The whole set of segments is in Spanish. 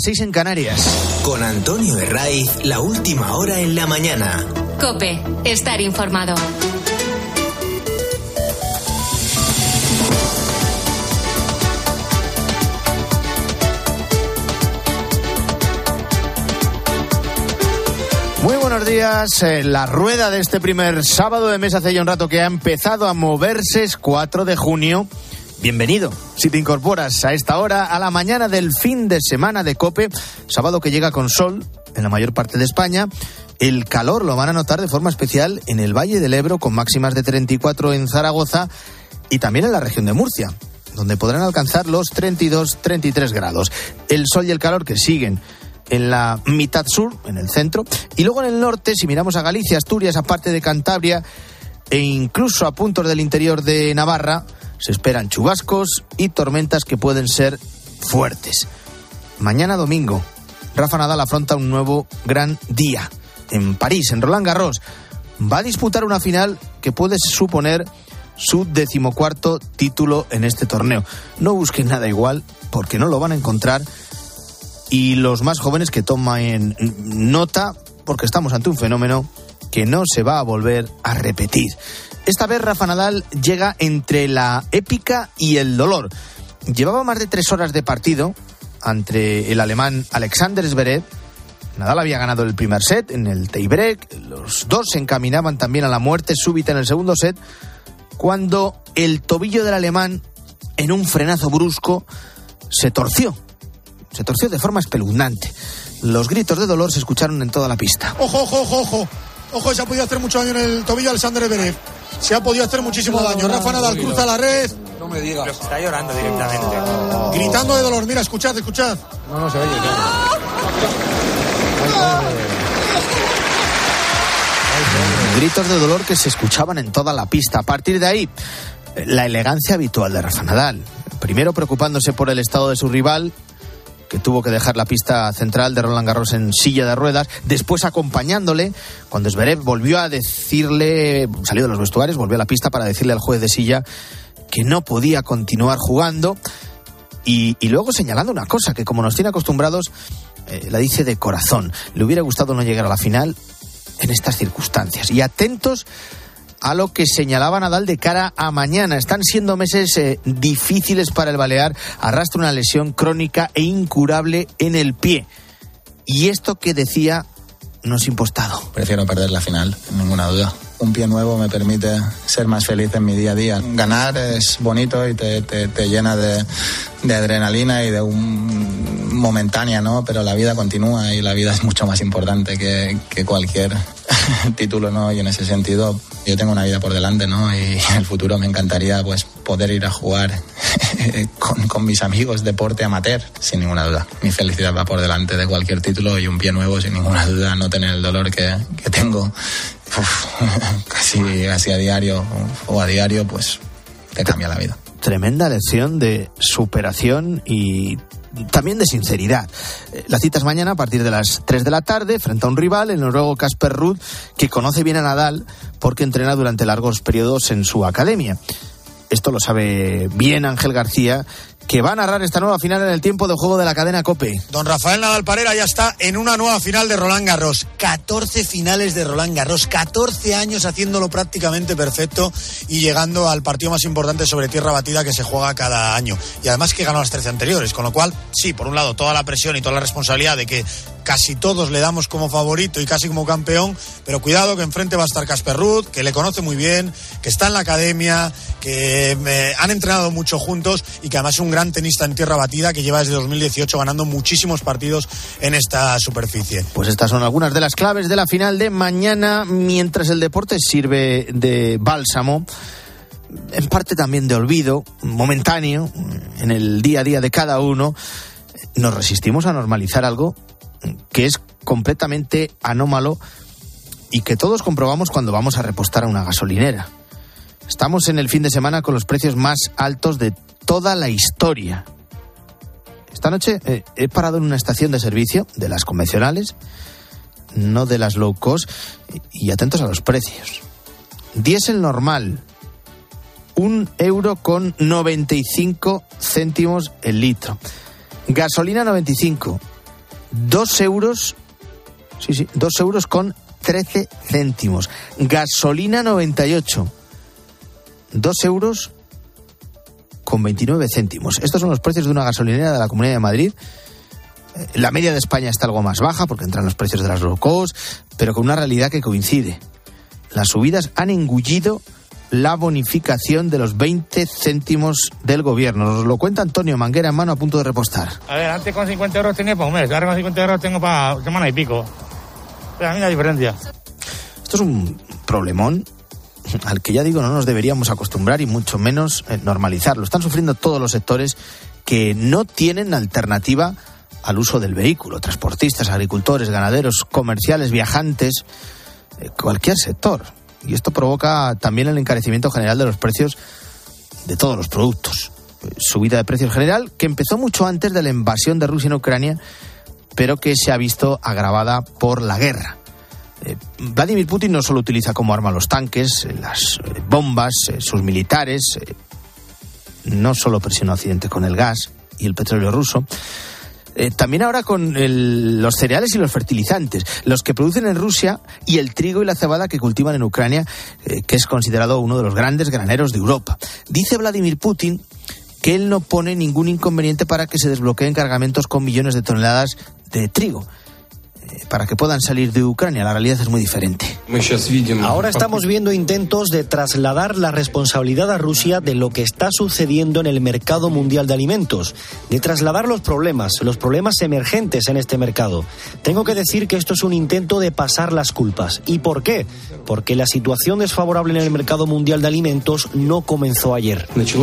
6 en Canarias. Con Antonio Herraiz, la última hora en la mañana. COPE, estar informado. Muy buenos días. La rueda de este primer sábado de mes hace ya un rato que ha empezado a moverse. Es 4 de junio. Bienvenido, si te incorporas a esta hora, a la mañana del fin de semana de COPE, sábado que llega con sol en la mayor parte de España. El calor lo van a notar de forma especial en el Valle del Ebro, con máximas de 34 en Zaragoza y también en la región de Murcia, donde podrán alcanzar los 32-33 grados. El sol y el calor que siguen en la mitad sur, en el centro, y luego en el norte, si miramos a Galicia, Asturias, aparte de Cantabria e incluso a puntos del interior de Navarra, se esperan chubascos y tormentas que pueden ser fuertes. Mañana domingo, Rafa Nadal afronta un nuevo gran día en París, en Roland Garros. Va a disputar una final que puede suponer su 14º título en este torneo. No busquen nada igual, porque no lo van a encontrar. Y los más jóvenes que tomen nota, porque estamos ante un fenómeno que no se va a volver a repetir. Esta vez Rafa Nadal llega entre la épica y el dolor. Llevaba más de 3 horas de partido ante el alemán Alexander Zverev. Nadal había ganado el primer set en el tiebreak. Los dos se encaminaban también a la muerte súbita en el segundo set, cuando el tobillo del alemán, en un frenazo brusco, se torció. Se torció de forma espeluznante. Los gritos de dolor se escucharon en toda la pista. ¡Ojo, ojo, ojo, ojo! Ojo, se ha podido hacer mucho daño en el tobillo a Alexander Zverev. Se ha podido hacer muchísimo daño. Rafa Nadal cruza la red. No me digas. Está llorando directamente. Gritando de dolor. Mira, escuchad. No se oye. Gritos de dolor que se escuchaban en toda la pista. A partir de ahí, la elegancia habitual de Rafa Nadal. Primero preocupándose por el estado de su rival, que tuvo que dejar la pista central de Roland Garros en silla de ruedas, después acompañándole cuando Zverev volvió a decirle, salió de los vestuarios, volvió a la pista para decirle al juez de silla que no podía continuar jugando, y luego señalando una cosa que, como nos tiene acostumbrados, la dice de corazón: le hubiera gustado no llegar a la final en estas circunstancias. Y atentos a lo que señalaba Nadal de cara a mañana. Están siendo meses difíciles para el balear. Arrastra una lesión crónica e incurable en el pie. Y esto que decía no es impostado. Prefiero perder la final, sin ninguna duda. Un pie nuevo me permite ser más feliz en mi día a día. Ganar es bonito y te llena de adrenalina y de un momentánea, ¿no? Pero la vida continúa y la vida es mucho más importante que cualquier título, ¿no? Y en ese sentido yo tengo una vida por delante, ¿no? Y en el futuro me encantaría pues poder ir a jugar con mis amigos, deporte amateur, sin ninguna duda. Mi felicidad va por delante de cualquier título, y un pie nuevo, sin ninguna duda, no tener el dolor que tengo casi a diario pues te cambia la vida. Tremenda lección de superación y también de sinceridad. La cita es mañana a partir de las 3 de la tarde frente a un rival, el noruego Casper Ruud, que conoce bien a Nadal porque entrena durante largos periodos en su academia. Esto lo sabe bien Ángel García, que va a narrar esta nueva final en el tiempo de juego de la cadena COPE. Don Rafael Nadal Parera ya está en una nueva final de Roland Garros. 14 finales de Roland Garros, 14 años haciéndolo prácticamente perfecto y llegando al partido más importante sobre tierra batida que se juega cada año. Y además que ganó las 13 anteriores, con lo cual, sí, por un lado, toda la presión y toda la responsabilidad de que casi todos le damos como favorito y casi como campeón, pero cuidado que enfrente va a estar Casper Ruud, que le conoce muy bien, que está en la academia, que han entrenado mucho juntos y que además es un gran tenista en tierra batida que lleva desde 2018 ganando muchísimos partidos en esta superficie. Pues estas son algunas de las claves de la final de mañana, mientras el deporte sirve de bálsamo, en parte también de olvido momentáneo en el día a día de cada uno. Nos resistimos a normalizar algo que es completamente anómalo y que todos comprobamos cuando vamos a repostar a una gasolinera. Estamos en el fin de semana con los precios más altos de toda la historia. Esta noche he parado en una estación de servicio de las convencionales, no de las low cost, y atentos a los precios. Diésel normal, 1,95 € el litro. Gasolina 95, 2 euros, 2 euros con 13 céntimos. Gasolina 98, 2 euros con 29 céntimos. Estos son los precios de una gasolinera de la Comunidad de Madrid. La media de España está algo más baja porque entran los precios de las low cost, pero con una realidad que coincide. Las subidas han engullido la bonificación de los 20 céntimos del gobierno. Nos lo cuenta Antonio Manguera en mano, a punto de repostar. A ver, antes con 50 euros tenía para un mes, ahora con 50 euros tengo para semana y pico. Pero a mí la diferencia. Esto es un problemón al que, ya digo, no nos deberíamos acostumbrar y mucho menos normalizarlo. Están sufriendo todos los sectores que no tienen alternativa al uso del vehículo. Transportistas, agricultores, ganaderos, comerciales, viajantes, cualquier sector. Y esto provoca también el encarecimiento general de los precios de todos los productos. Subida de precios general que empezó mucho antes de la invasión de Rusia en Ucrania, pero que se ha visto agravada por la guerra. Vladimir Putin no solo utiliza como arma los tanques, las bombas, sus militares, no solo presiona a Occidente con el gas y el petróleo ruso, también ahora con los cereales y los fertilizantes, los que producen en Rusia, y el trigo y la cebada que cultivan en Ucrania, que es considerado uno de los grandes graneros de Europa. Dice Vladimir Putin que él no pone ningún inconveniente para que se desbloqueen cargamentos con millones de toneladas de trigo, para que puedan salir de Ucrania. La realidad es muy diferente. Ahora estamos viendo intentos de trasladar la responsabilidad a Rusia de lo que está sucediendo en el mercado mundial de alimentos, de trasladar los problemas emergentes en este mercado. Tengo que decir que esto es un intento de pasar las culpas. ¿Y por qué? Porque la situación desfavorable en el mercado mundial de alimentos no comenzó ayer.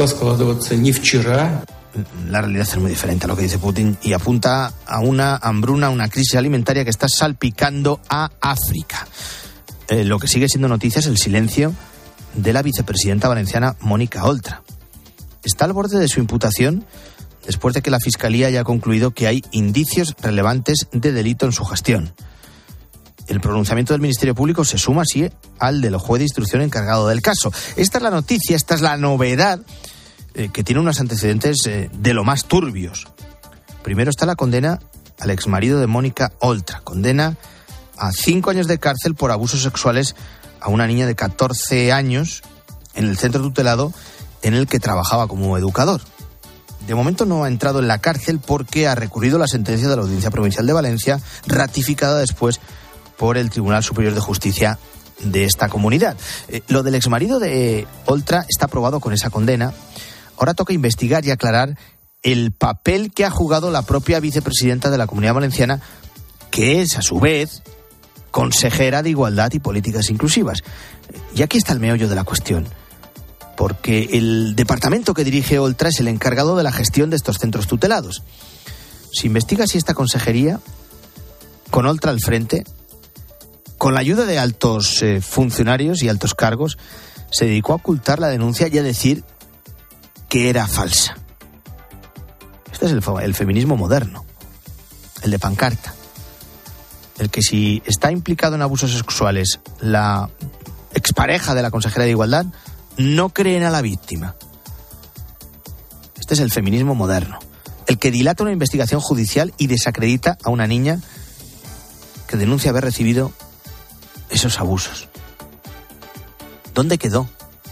La realidad es muy diferente a lo que dice Putin y apunta a una hambruna, una crisis alimentaria que está salpicando a África. Lo que sigue siendo noticia es el silencio de la vicepresidenta valenciana Mónica Oltra. Está al borde de su imputación después de que la Fiscalía haya concluido que hay indicios relevantes de delito en su gestión. El pronunciamiento del Ministerio Público se suma así al del juez de instrucción encargado del caso. Esta es la noticia, esta es la novedad, que tiene unos antecedentes de lo más turbios. Primero está la condena al exmarido de Mónica Oltra. Condena a 5 años de cárcel por abusos sexuales a una niña de 14 años en el centro tutelado en el que trabajaba como educador. De momento no ha entrado en la cárcel porque ha recurrido la sentencia de la Audiencia Provincial de Valencia, ratificada después por el Tribunal Superior de Justicia de esta comunidad. Lo del exmarido de Oltra está aprobado con esa condena. Ahora toca investigar y aclarar el papel que ha jugado la propia vicepresidenta de la Comunidad Valenciana, que es, a su vez, consejera de Igualdad y Políticas Inclusivas. Y aquí está el meollo de la cuestión, porque el departamento que dirige Oltra es el encargado de la gestión de estos centros tutelados. Se investiga si esta consejería, con Oltra al frente, con la ayuda de altos funcionarios y altos cargos, se dedicó a ocultar la denuncia y a decir que era falsa. Este es el feminismo moderno, el de pancarta, el que si está implicado en abusos sexuales la expareja de la consejera de Igualdad, no creen a la víctima. Este es el feminismo moderno, el que dilata una investigación judicial y desacredita a una niña que denuncia haber recibido esos abusos. ¿Dónde quedó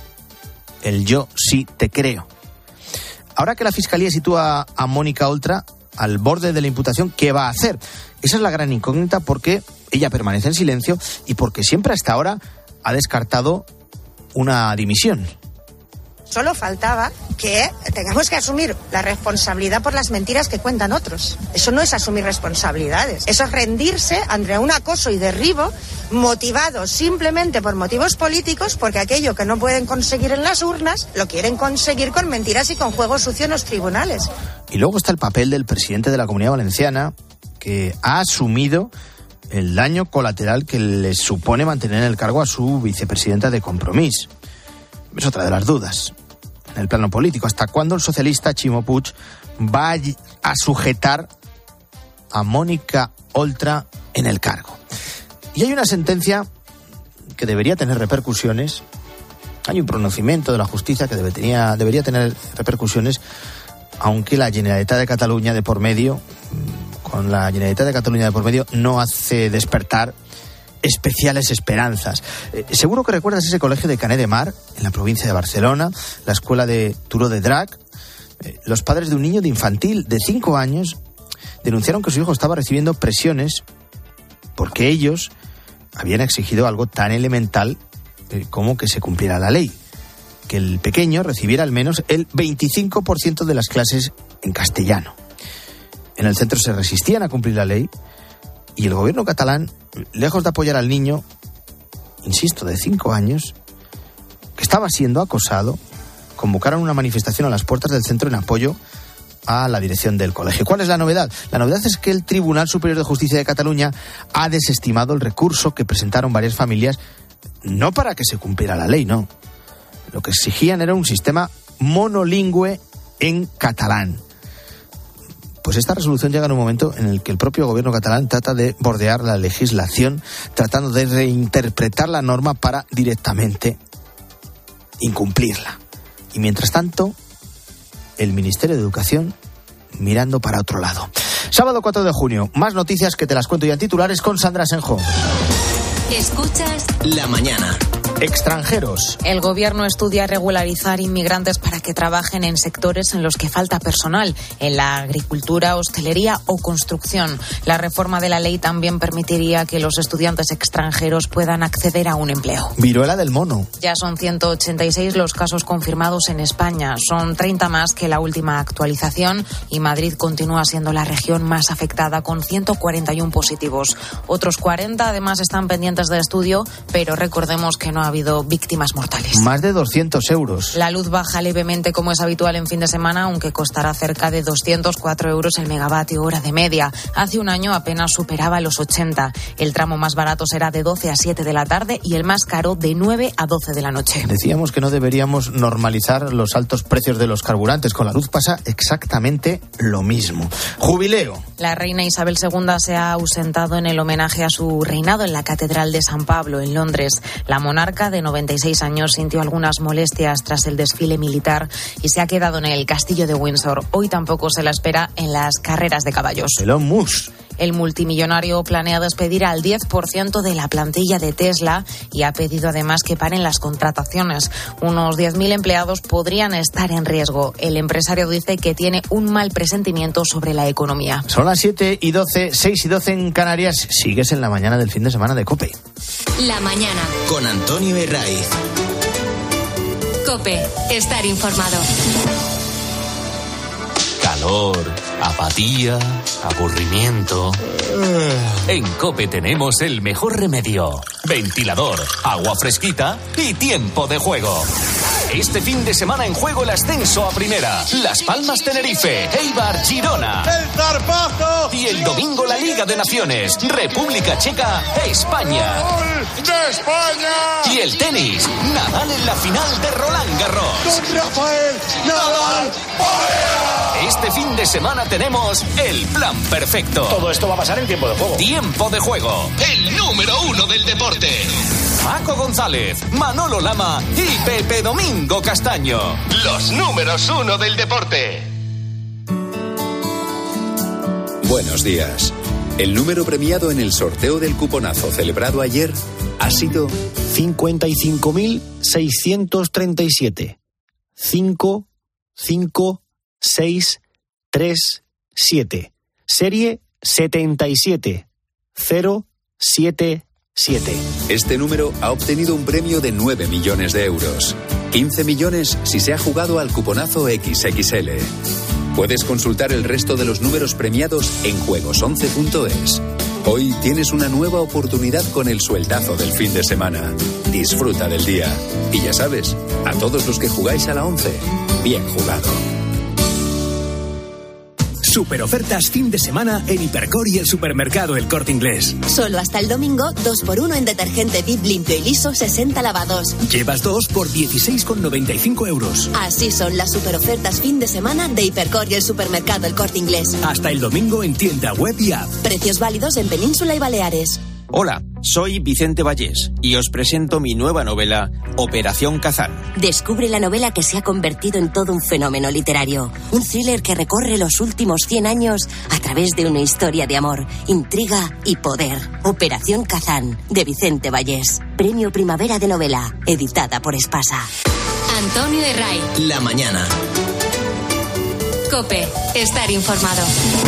el yo sí te creo? Ahora que la Fiscalía sitúa a Mónica Oltra al borde de la imputación, ¿qué va a hacer? Esa es la gran incógnita, porque ella permanece en silencio y porque siempre hasta ahora ha descartado una dimisión. Solo faltaba que tengamos que asumir la responsabilidad por las mentiras que cuentan otros. Eso no es asumir responsabilidades. Eso es rendirse ante un acoso y derribo motivado simplemente por motivos políticos, porque aquello que no pueden conseguir en las urnas lo quieren conseguir con mentiras y con juego sucio en los tribunales. Y luego está el papel del presidente de la Comunidad Valenciana, que ha asumido el daño colateral que le supone mantener en el cargo a su vicepresidenta de Compromís. Es otra de las dudas en el plano político. ¿Hasta cuándo el socialista Ximo Puig va a sujetar a Mónica Oltra en el cargo? Y hay una sentencia que debería tener repercusiones. Hay un pronunciamiento de la justicia que debería tener repercusiones, aunque la Generalitat de Cataluña de por medio, con la Generalitat de Cataluña de por medio, no hace despertar especiales esperanzas. Seguro que recuerdas ese colegio de Canet de Mar, en la provincia de Barcelona, la escuela de Turó de Drac. Los padres de un niño de infantil de 5 años denunciaron que su hijo estaba recibiendo presiones porque ellos habían exigido algo tan elemental como que se cumpliera la ley, que el pequeño recibiera al menos el 25% de las clases en castellano. En el centro se resistían a cumplir la ley y el gobierno catalán, lejos de apoyar al niño, insisto, de 5 años, que estaba siendo acosado, convocaron una manifestación a las puertas del centro en apoyo a la dirección del colegio. ¿Cuál es la novedad? La novedad es que el Tribunal Superior de Justicia de Cataluña ha desestimado el recurso que presentaron varias familias, no para que se cumpliera la ley, no. Lo que exigían era un sistema monolingüe en catalán. Pues esta resolución llega en un momento en el que el propio gobierno catalán trata de bordear la legislación, tratando de reinterpretar la norma para directamente incumplirla. Y mientras tanto, el Ministerio de Educación mirando para otro lado. Sábado 4 de junio, más noticias que te las cuento ya en titulares con Sandra Senjo. Escuchas La mañana. Extranjeros. El gobierno estudia regularizar inmigrantes para que trabajen en sectores en los que falta personal, en la agricultura, hostelería o construcción. La reforma de la ley también permitiría que los estudiantes extranjeros puedan acceder a un empleo. Viruela del mono. Ya son 186 los casos confirmados en España. Son 30 más que la última actualización y Madrid continúa siendo la región más afectada con 141 positivos. Otros 40 además están pendientes de estudio, pero recordemos que no ha habido víctimas mortales. Más de 200 euros. La luz baja levemente como es habitual en fin de semana, aunque costará cerca de 204 euros el megavatio hora de media. Hace un año apenas superaba los 80. El tramo más barato será de 12 a 7 de la tarde y el más caro de 9 a 12 de la noche. Decíamos que no deberíamos normalizar los altos precios de los carburantes. Con la luz pasa exactamente lo mismo. Jubileo. La reina Isabel II se ha ausentado en el homenaje a su reinado en la Catedral de San Pablo, en Londres. La monarca de 96 años sintió algunas molestias tras el desfile militar y se ha quedado en el castillo de Windsor. Hoy tampoco se la espera en las carreras de caballos. Elon Musk. El multimillonario planea despedir al 10% de la plantilla de Tesla y ha pedido además que paren las contrataciones. Unos 10.000 empleados podrían estar en riesgo. El empresario dice que tiene un mal presentimiento sobre la economía. Son las 7:12, 6:12 en Canarias. Sigues en la mañana del fin de semana de COPE. La mañana. Con Antonio Herraiz. COPE. Estar informado. Calor, apatía, aburrimiento. En COPE tenemos el mejor remedio. Ventilador, agua fresquita y tiempo de juego. Este fin de semana en juego el ascenso a primera. Las Palmas Tenerife, Eibar Girona. ¡El zarpazo! Y el domingo la Liga de Naciones, República Checa, España. ¡Gol de España! Y el tenis, Nadal en la final de Roland Garros. ¡Con Rafael Nadal! Este fin de semana tenemos el plan perfecto. Todo esto va a pasar en tiempo de juego. Tiempo de juego. El número 1 del deporte. Paco González, Manolo Lama y Pepe Domingo Castaño. Los números 1 del deporte. Buenos días. El número premiado en el sorteo del cuponazo celebrado ayer ha sido 55.637. 5, 5, 6, 3, 7. Serie 77 077. Este número ha obtenido un premio de 9 millones de euros. 15 millones si se ha jugado al cuponazo XXL. Puedes consultar el resto de los números premiados en juegos11.es. Hoy tienes una nueva oportunidad con el sueldazo del fin de semana. Disfruta del día. Y ya sabes, a todos los que jugáis a la 11, bien jugado. Super ofertas fin de semana en Hipercor y el supermercado El Corte Inglés. Solo hasta el domingo, 2x1 en detergente Viv limpio y liso 60 lavados. Llevas 2 por 16,95 euros. Así son las super ofertas fin de semana de Hipercor y el supermercado El Corte Inglés. Hasta el domingo en tienda web y app. Precios válidos en Península y Baleares. Hola, soy Vicente Vallés y os presento mi nueva novela, Operación Kazán. Descubre la novela que se ha convertido en todo un fenómeno literario. Un thriller que recorre los últimos 100 años a través de una historia de amor, intriga y poder. Operación Kazán, de Vicente Vallés. Premio Primavera de Novela, editada por Espasa. Antonio de Ray. La mañana. COPE. Estar informado.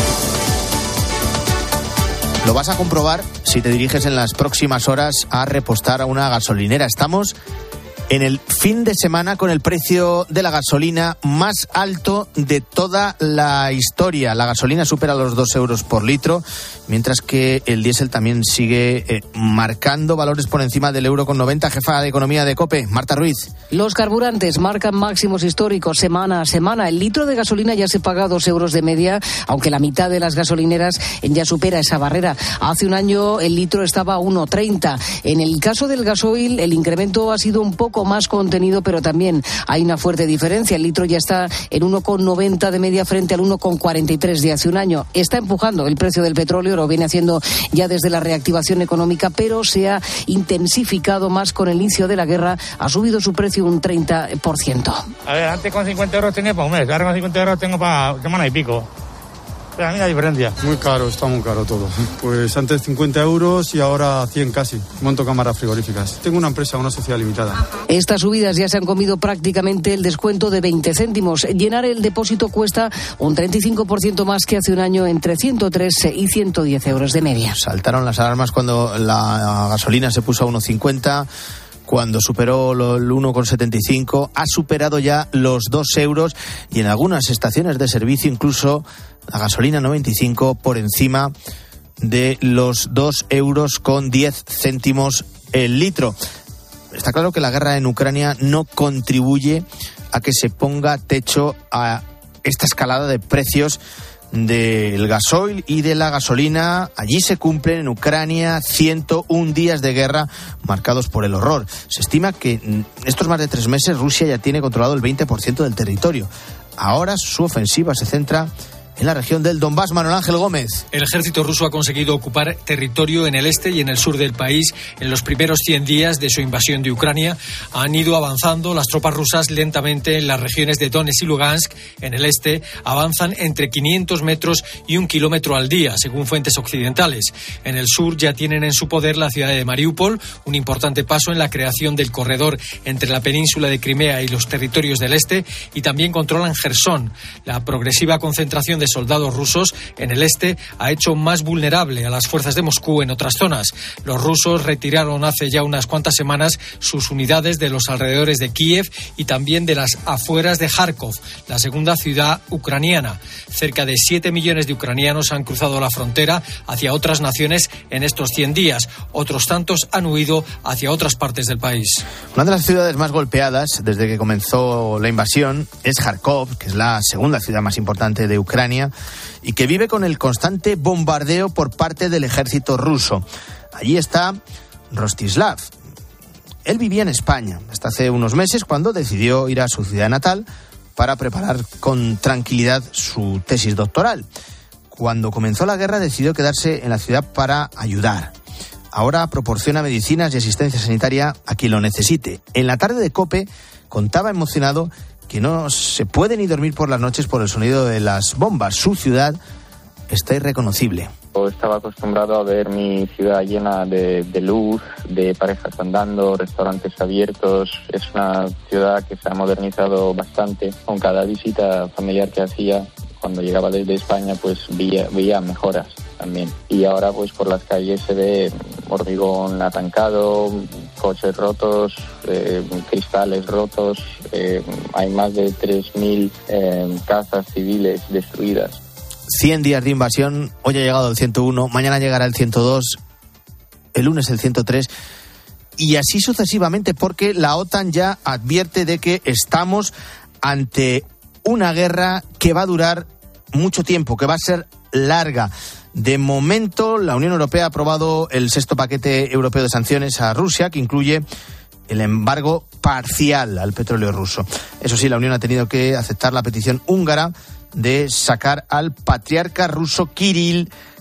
Lo vas a comprobar si te diriges en las próximas horas a repostar a una gasolinera. Estamos en el fin de semana con el precio de la gasolina más alto de toda la historia. La gasolina supera los 2 euros por litro, mientras que el diésel también sigue marcando valores por encima del €1,90. Jefa de Economía de COPE, Marta Ruiz. Los carburantes marcan máximos históricos semana a semana. El litro de gasolina ya se paga 2 euros de media, aunque la mitad de las gasolineras ya supera esa barrera. Hace un año el litro estaba a 1,30. En el caso del gasoil, el incremento ha sido un poco más contenido, pero también hay una fuerte diferencia. El litro ya está en 1,90 de media frente al 1,43 de hace un año. Está empujando el precio del petróleo, lo viene haciendo ya desde la reactivación económica, pero se ha intensificado más con el inicio de la guerra. Ha subido su precio un 30%. A ver, antes con 50 euros tenía para un mes, ahora con 50 euros tengo para semana y pico. Pero a mí la diferencia. Muy caro, está muy caro todo. Pues antes 50 euros y ahora 100 casi. Monto cámaras frigoríficas. Tengo una empresa, una sociedad limitada. Estas subidas ya se han comido prácticamente el descuento de 20 céntimos. Llenar el depósito cuesta un 35% más que hace un año, entre 103 y 110 euros de media. Saltaron las alarmas cuando la gasolina se puso a 1,50. Cuando superó el 1,75, ha superado ya los 2 euros y en algunas estaciones de servicio incluso la gasolina 95 por encima de los 2 euros con 10 céntimos el litro. Está claro que la guerra en Ucrania no contribuye a que se ponga techo a esta escalada de precios del gasoil y de la gasolina. Allí se cumplen en Ucrania 101 días de guerra marcados por el horror. Se estima que en estos más de 3 meses Rusia ya tiene controlado el 20% del territorio. Ahora su ofensiva se centra en la región del Donbass. Manuel Ángel Gómez. El ejército ruso ha conseguido ocupar territorio en el este y en el sur del país. En los primeros 100 días de su invasión de Ucrania han ido avanzando las tropas rusas lentamente en las regiones de Donetsk y Lugansk. En el este avanzan entre 500 metros y 1 kilómetro al día, según fuentes occidentales. En el sur ya tienen en su poder la ciudad de Mariupol, un importante paso en la creación del corredor entre la península de Crimea y los territorios del este, y también controlan Jersón. La progresiva concentración de soldados rusos en el este ha hecho más vulnerable a las fuerzas de Moscú en otras zonas. Los rusos retiraron hace ya unas cuantas semanas sus unidades de los alrededores de Kiev y también de las afueras de Kharkov, la segunda ciudad ucraniana. Cerca de 7 millones de ucranianos han cruzado la frontera hacia otras naciones en estos 100 días. Otros tantos han huido hacia otras partes del país. Una de las ciudades más golpeadas desde que comenzó la invasión es Kharkov, que es la segunda ciudad más importante de Ucrania y que vive con el constante bombardeo por parte del ejército ruso. Allí está Rostislav. Él vivía en España hasta hace unos meses, cuando decidió ir a su ciudad natal para preparar con tranquilidad su tesis doctoral. Cuando comenzó la guerra decidió quedarse en la ciudad para ayudar. Ahora proporciona medicinas y asistencia sanitaria a quien lo necesite. En la tarde de COPE contaba emocionado que no se puede ni dormir por las noches por el sonido de las bombas. Su ciudad está irreconocible. Estaba acostumbrado a ver mi ciudad llena de luz, de parejas andando, restaurantes abiertos. Es una ciudad que se ha modernizado bastante. Con cada visita familiar que hacía, cuando llegaba desde España, pues veía mejoras también. Y ahora pues por las calles se ve hormigón arrancado, coches rotos, cristales rotos. Hay más de 3.000 casas civiles destruidas. 100 días de invasión, hoy ha llegado el 101, mañana llegará el 102, el lunes el 103 y así sucesivamente, porque la OTAN ya advierte de que estamos ante una guerra que va a durar mucho tiempo, que va a ser larga. De momento, la Unión Europea ha aprobado el 6º paquete europeo de sanciones a Rusia, que incluye el embargo parcial al petróleo ruso. Eso sí, la Unión ha tenido que aceptar la petición húngara de sacar al patriarca ruso Kirill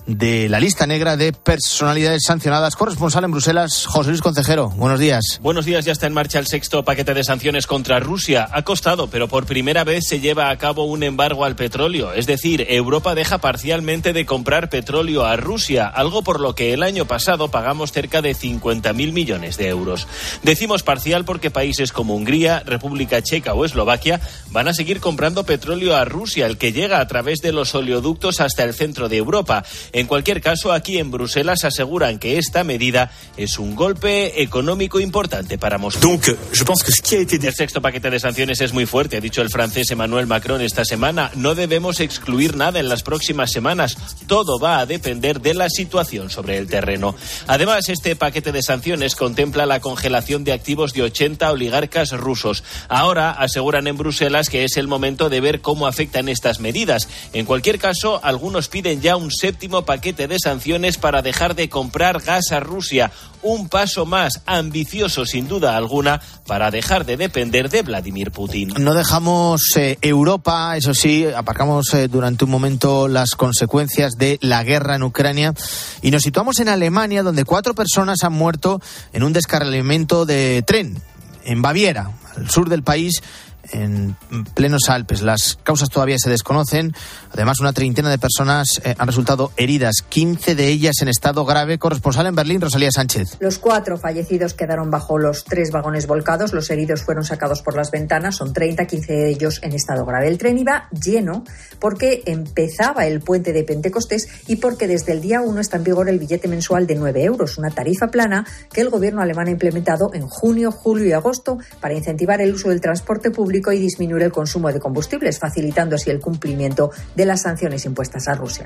de la lista negra de personalidades sancionadas. Corresponsal en Bruselas, José Luis Concejero. Buenos días. Buenos días. Ya está en marcha el 6º paquete de sanciones contra Rusia. Ha costado, pero por primera vez se lleva a cabo un embargo al petróleo. Es decir, Europa deja parcialmente de comprar petróleo a Rusia, algo por lo que el año pasado pagamos cerca de 50.000 millones de euros. Decimos parcial porque países como Hungría, República Checa o Eslovaquia van a seguir comprando petróleo a Rusia, el que llega a través de los oleoductos hasta el centro de Europa. En cualquier caso, aquí en Bruselas aseguran que esta medida es un golpe económico importante para Moscú. El 6º paquete de sanciones es muy fuerte, ha dicho el francés Emmanuel Macron esta semana. No debemos excluir nada en las próximas semanas. Todo va a depender de la situación sobre el terreno. Además, este paquete de sanciones contempla la congelación de activos de 80 oligarcas rusos. Ahora aseguran en Bruselas que es el momento de ver cómo afectan estas medidas. En cualquier caso, algunos piden ya un 7º paquete de sanciones para dejar de comprar gas a Rusia. Un paso más ambicioso, sin duda alguna, para dejar de depender de Vladimir Putin. No dejamos Europa, eso sí, aparcamos durante un momento las consecuencias de la guerra en Ucrania y nos situamos en Alemania, donde 4 personas han muerto en un descarrilamiento de tren en Baviera, al sur del país, en plenos Alpes. Las causas todavía se desconocen. Además, una treintena de personas han resultado heridas, 15 de ellas en estado grave. Corresponsal en Berlín, Rosalía Sánchez. Los 4 fallecidos quedaron bajo los 3 vagones volcados. Los heridos fueron sacados por las ventanas. Son 30, 15 de ellos en estado grave. El tren iba lleno porque empezaba el puente de Pentecostés y porque desde el día 1 está en vigor el billete mensual de 9 euros, una tarifa plana que el gobierno alemán ha implementado en junio, julio y agosto para incentivar el uso del transporte público y disminuir el consumo de combustibles, facilitando así el cumplimiento de las sanciones impuestas a Rusia.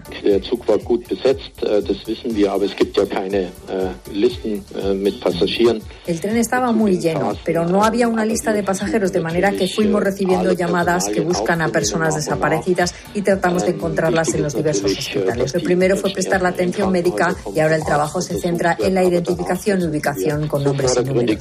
El tren estaba muy lleno, pero no había una lista de pasajeros, de manera que fuimos recibiendo llamadas que buscan a personas desaparecidas y tratamos de encontrarlas en los diversos hospitales. Lo primero fue prestar la atención médica y ahora el trabajo se centra en la identificación y ubicación con nombres y números.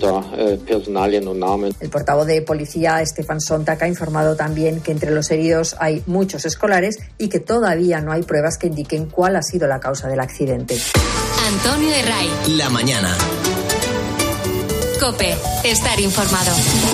El portavoz de policía, Stefan Sonntag, ha informado también que entre los heridos hay muchos escolares y que todavía no hay pruebas que indiquen cuál ha sido la causa del accidente. Antonio de Ray. La mañana. COPE. Estar informado.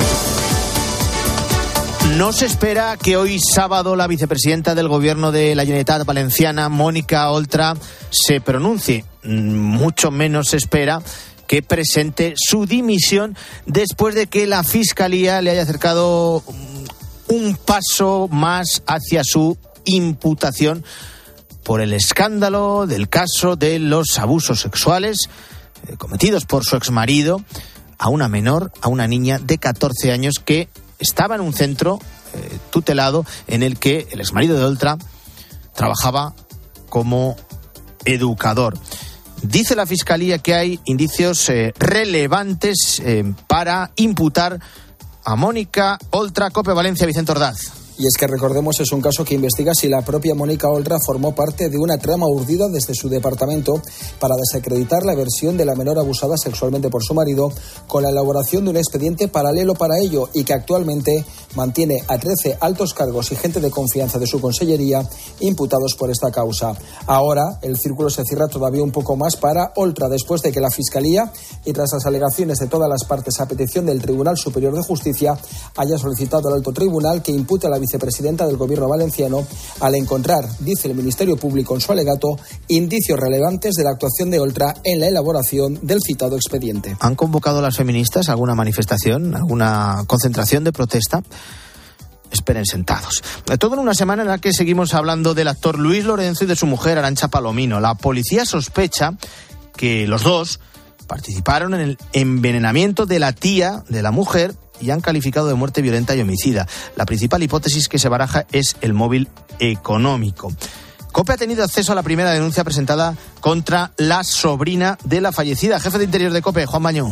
No se espera que hoy sábado la vicepresidenta del Gobierno de la Generalitat Valenciana, Mónica Oltra, se pronuncie. Mucho menos se espera que presente su dimisión después de que la Fiscalía le haya acercado un paso más hacia su imputación por el escándalo del caso de los abusos sexuales cometidos por su exmarido a una menor, a una niña de 14 años que estaba en un centro tutelado en el que el exmarido de Oltra trabajaba como educador. Dice la Fiscalía que hay indicios relevantes para imputar a Mónica Oltra. COPE Valencia, Vicente Ordaz. Y es que recordemos, es un caso que investiga si la propia Mónica Oltra formó parte de una trama urdida desde su departamento para desacreditar la versión de la menor abusada sexualmente por su marido, con la elaboración de un expediente paralelo para ello y que actualmente mantiene a 13 altos cargos y gente de confianza de su consellería imputados por esta causa. Ahora el círculo se cierra todavía un poco más para Oltra después de que la Fiscalía, y tras las alegaciones de todas las partes a petición del Tribunal Superior de Justicia, haya solicitado al Alto Tribunal que impute a la vicepresidenta del Gobierno valenciano al encontrar, dice el Ministerio Público en su alegato, indicios relevantes de la actuación de Oltra en la elaboración del citado expediente. ¿Han convocado las feministas alguna manifestación, alguna concentración de protesta? Esperen sentados. Todo en una semana en la que seguimos hablando del actor Luis Lorenzo y de su mujer Arantxa Palomino. La policía sospecha que los dos participaron en el envenenamiento de la tía de la mujer y han calificado de muerte violenta y homicida. La principal hipótesis que se baraja es el móvil económico. COPE ha tenido acceso a la primera denuncia presentada contra la sobrina de la fallecida. Jefe de Interior de COPE, Juan Baño.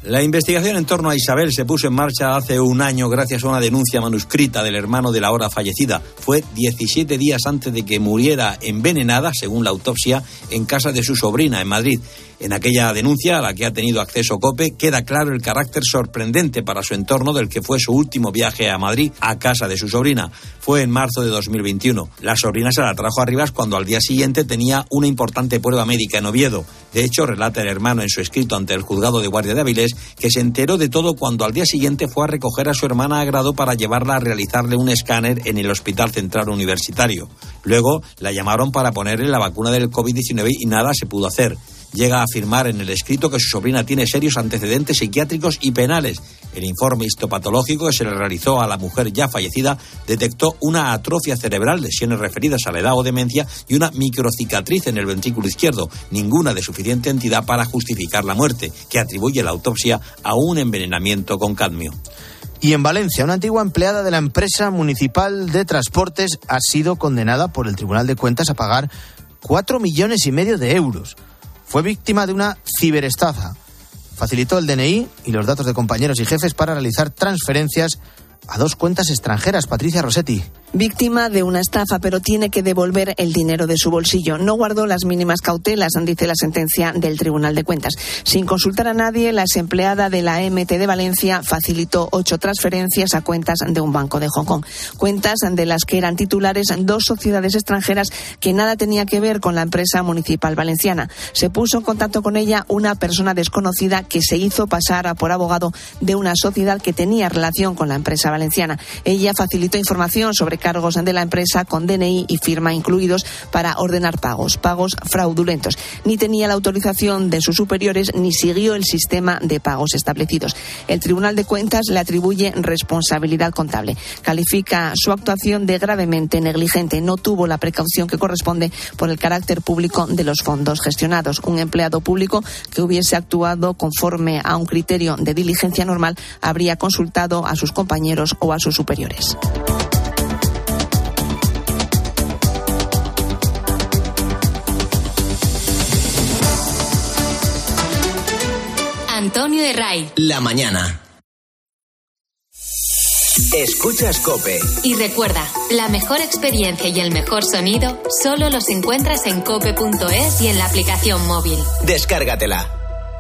La investigación en torno a Isabel se puso en marcha hace un año gracias a una denuncia manuscrita del hermano de la ahora fallecida. Fue 17 días antes de que muriera envenenada, según la autopsia, en casa de su sobrina en Madrid. En aquella denuncia, a la que ha tenido acceso COPE, queda claro el carácter sorprendente para su entorno del que fue su último viaje a Madrid, a casa de su sobrina. Fue en marzo de 2021. La sobrina se la trajo a Rivas cuando al día siguiente tenía una importante prueba médica en Oviedo. De hecho, relata el hermano en su escrito ante el juzgado de Guardia de Avilés que se enteró de todo cuando al día siguiente fue a recoger a su hermana a Grado para llevarla a realizarle un escáner en el Hospital Central Universitario. Luego la llamaron para ponerle la vacuna del COVID-19 y nada se pudo hacer. Llega a afirmar en el escrito que su sobrina tiene serios antecedentes psiquiátricos y penales. El informe histopatológico que se le realizó a la mujer ya fallecida detectó una atrofia cerebral, lesiones referidas a la edad o demencia y una microcicatriz en el ventrículo izquierdo, ninguna de suficiente entidad para justificar la muerte, que atribuye la autopsia a un envenenamiento con cadmio. Y en Valencia, una antigua empleada de la empresa municipal de transportes ha sido condenada por el Tribunal de Cuentas a pagar 4,5 millones de euros. Fue víctima de una ciberestafa. Facilitó el DNI y los datos de compañeros y jefes para realizar transferencias a 2 cuentas extranjeras. Patricia Rossetti. Víctima de una estafa, pero tiene que devolver el dinero de su bolsillo. No guardó las mínimas cautelas, dice la sentencia del Tribunal de Cuentas. Sin consultar a nadie, la exempleada de la MT de Valencia facilitó 8 transferencias a cuentas de un banco de Hong Kong. Cuentas de las que eran titulares 2 sociedades extranjeras que nada tenía que ver con la empresa municipal valenciana. Se puso en contacto con ella una persona desconocida que se hizo pasar por abogado de una sociedad que tenía relación con la empresa valenciana. Ella facilitó información sobre cargos de la empresa con DNI y firma incluidos para ordenar pagos fraudulentos. Ni tenía la autorización de sus superiores ni siguió el sistema de pagos establecidos. El Tribunal de Cuentas le atribuye responsabilidad contable. Califica su actuación de gravemente negligente. No tuvo la precaución que corresponde por el carácter público de los fondos gestionados. Un empleado público que hubiese actuado conforme a un criterio de diligencia normal habría consultado a sus compañeros o a sus superiores. Antonio Herray. La mañana. Escuchas COPE. Y recuerda, la mejor experiencia y el mejor sonido solo los encuentras en cope.es y en la aplicación móvil. Descárgatela.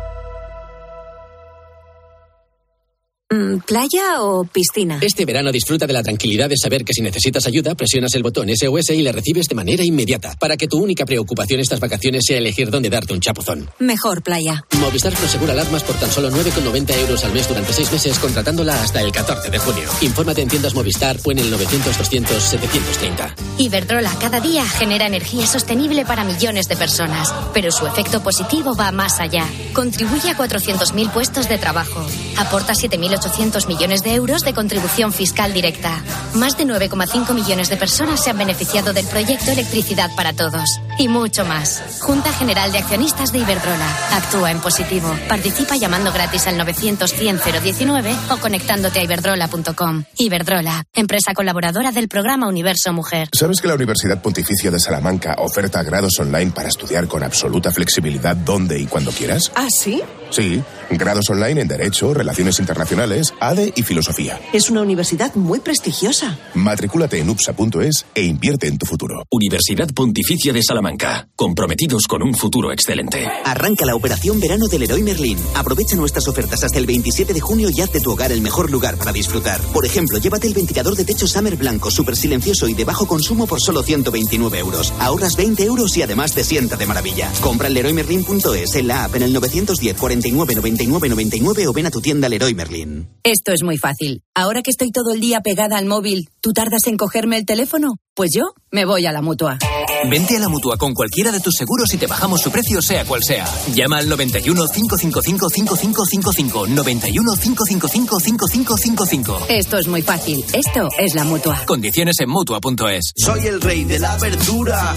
¿Playa o piscina? Este verano disfruta de la tranquilidad de saber que si necesitas ayuda, presionas el botón SOS y le recibes de manera inmediata, para que tu única preocupación estas vacaciones sea elegir dónde darte un chapuzón. Mejor playa. Movistar Prosegura alarmas por tan solo 9,90 € al mes durante 6 meses, contratándola hasta el 14 de junio. Infórmate en tiendas Movistar o en el 900-200-730. Iberdrola cada día genera energía sostenible para millones de personas, pero su efecto positivo va más allá. Contribuye a 400.000 puestos de trabajo. Aporta 7.800 millones de euros de contribución fiscal directa. Más de 9,5 millones de personas se han beneficiado del proyecto Electricidad para Todos. Y mucho más. Junta General de Accionistas de Iberdrola. Actúa en positivo. Participa llamando gratis al 900-100-019 o conectándote a iberdrola.com. Iberdrola, empresa colaboradora del programa Universo Mujer. ¿Sabes que la Universidad Pontificia de Salamanca oferta grados online para estudiar con absoluta flexibilidad donde y cuando quieras? ¿Ah, sí? Sí, grados online en Derecho, Relaciones Internacionales, ADE y Filosofía. Es una universidad muy prestigiosa. Matricúlate en upsa.es e invierte en tu futuro. Universidad Pontificia de Salamanca, comprometidos con un futuro excelente. Arranca la operación verano del Leroy Merlin. Aprovecha nuestras ofertas hasta el 27 de junio y haz de tu hogar el mejor lugar para disfrutar. Por ejemplo, llévate el ventilador de techo Summer blanco, súper silencioso y de bajo consumo por solo 129 €. Ahorras 20 € y además te sienta de maravilla. Compra en leroymerlin.es, en la app, en el 910 49 99 99 o ven a tu tienda Leroy Merlin. Esto es muy fácil. Ahora que estoy todo el día pegada al móvil, ¿tú tardas en cogerme el teléfono? Pues yo me voy a la Mutua. Vente a la Mutua con cualquiera de tus seguros y te bajamos su precio sea cual sea. Llama al 91 555 5555. 91 555 5555. Esto es muy fácil. Esto es la Mutua. Condiciones en Mutua.es. Soy el rey de la verdura.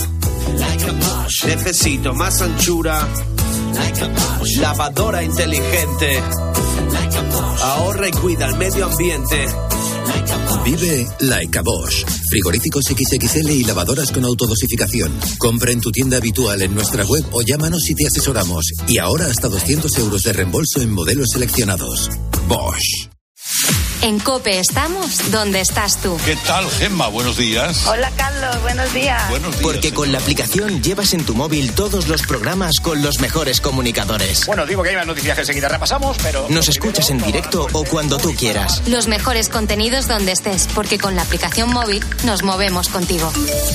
Necesito más anchura. Lavadora inteligente. Ahorra y cuida el medio ambiente. Vive like a Bosch. Frigoríficos XXL y lavadoras con autodosificación. Compra en tu tienda habitual en nuestra web o llámanos y te asesoramos. Y ahora hasta 200 euros de reembolso en modelos seleccionados. Bosch. En COPE estamos donde estás tú. ¿Qué tal, Gemma? Buenos días. Hola, Carlos. Buenos días. Buenos días. Porque con la aplicación llevas en tu móvil todos los programas con los mejores comunicadores. Bueno, digo que hay más noticias que enseguida repasamos, pero... Nos escuchas en directo o cuando tú quieras. Los mejores contenidos donde estés, porque con la aplicación móvil nos movemos contigo.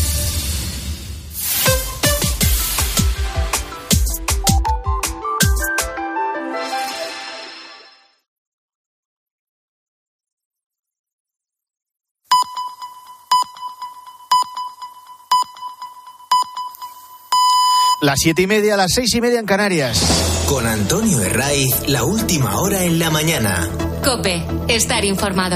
Las 7:30, las 6:30 en Canarias. Con Antonio Herraiz, la última hora en la mañana. COPE, estar informado.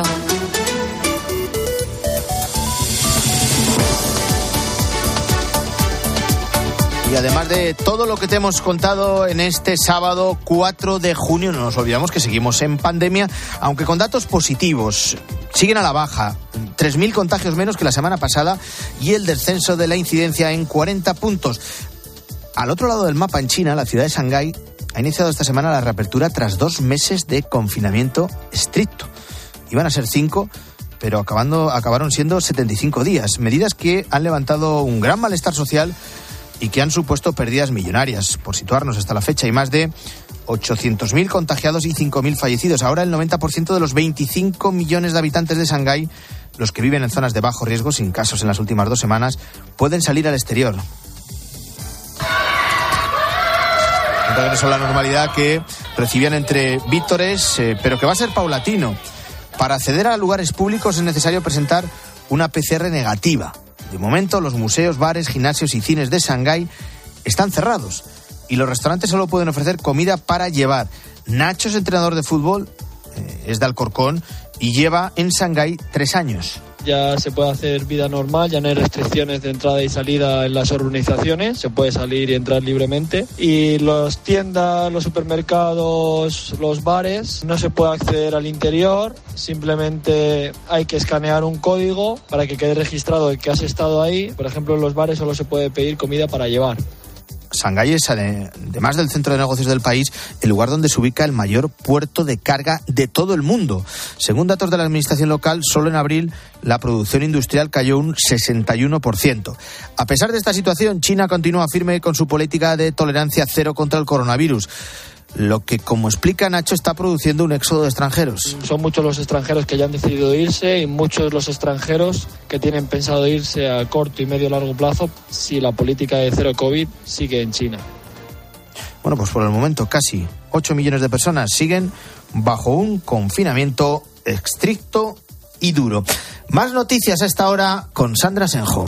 Y además de todo lo que te hemos contado en este sábado 4 de junio, no nos olvidamos que seguimos en pandemia, aunque con datos positivos. Siguen a la baja, 3.000 contagios menos que la semana pasada y el descenso de la incidencia en 40 puntos. Al otro lado del mapa, en China, la ciudad de Shanghái ha iniciado esta semana la reapertura tras 2 meses de confinamiento estricto. Iban a ser 5, pero acabaron siendo 75 días. Medidas que han levantado un gran malestar social y que han supuesto pérdidas millonarias. Por situarnos hasta la fecha, hay más de 800.000 contagiados y 5.000 fallecidos. Ahora el 90% de los 25 millones de habitantes de Shanghái, los que viven en zonas de bajo riesgo, sin casos en las últimas 2 semanas, pueden salir al exterior. Un regreso a la normalidad que recibían entre vítores, pero que va a ser paulatino. Para acceder a lugares públicos es necesario presentar una PCR negativa. De momento, los museos, bares, gimnasios y cines de Shanghái están cerrados y los restaurantes solo pueden ofrecer comida para llevar. Nacho es entrenador de fútbol, es de Alcorcón y lleva en Shanghái 3 años. Ya se puede hacer vida normal, ya no hay restricciones de entrada y salida en las urbanizaciones, se puede salir y entrar libremente. Y las tiendas, los supermercados, los bares, no se puede acceder al interior, simplemente hay que escanear un código para que quede registrado el que has estado ahí. Por ejemplo, en los bares solo se puede pedir comida para llevar. Shanghái es, además del centro de negocios del país, el lugar donde se ubica el mayor puerto de carga de todo el mundo. Según datos de la administración local, solo en abril la producción industrial cayó un 61%. A pesar de esta situación, China continúa firme con su política de tolerancia cero contra el coronavirus. Lo que, como explica Nacho, está produciendo un éxodo de extranjeros. Son muchos los extranjeros que ya han decidido irse y muchos los extranjeros que tienen pensado irse a corto y medio largo plazo si la política de cero COVID sigue en China. Bueno, pues por el momento casi 8 millones de personas siguen bajo un confinamiento estricto y duro. Más noticias a esta hora con Sandra Senjo.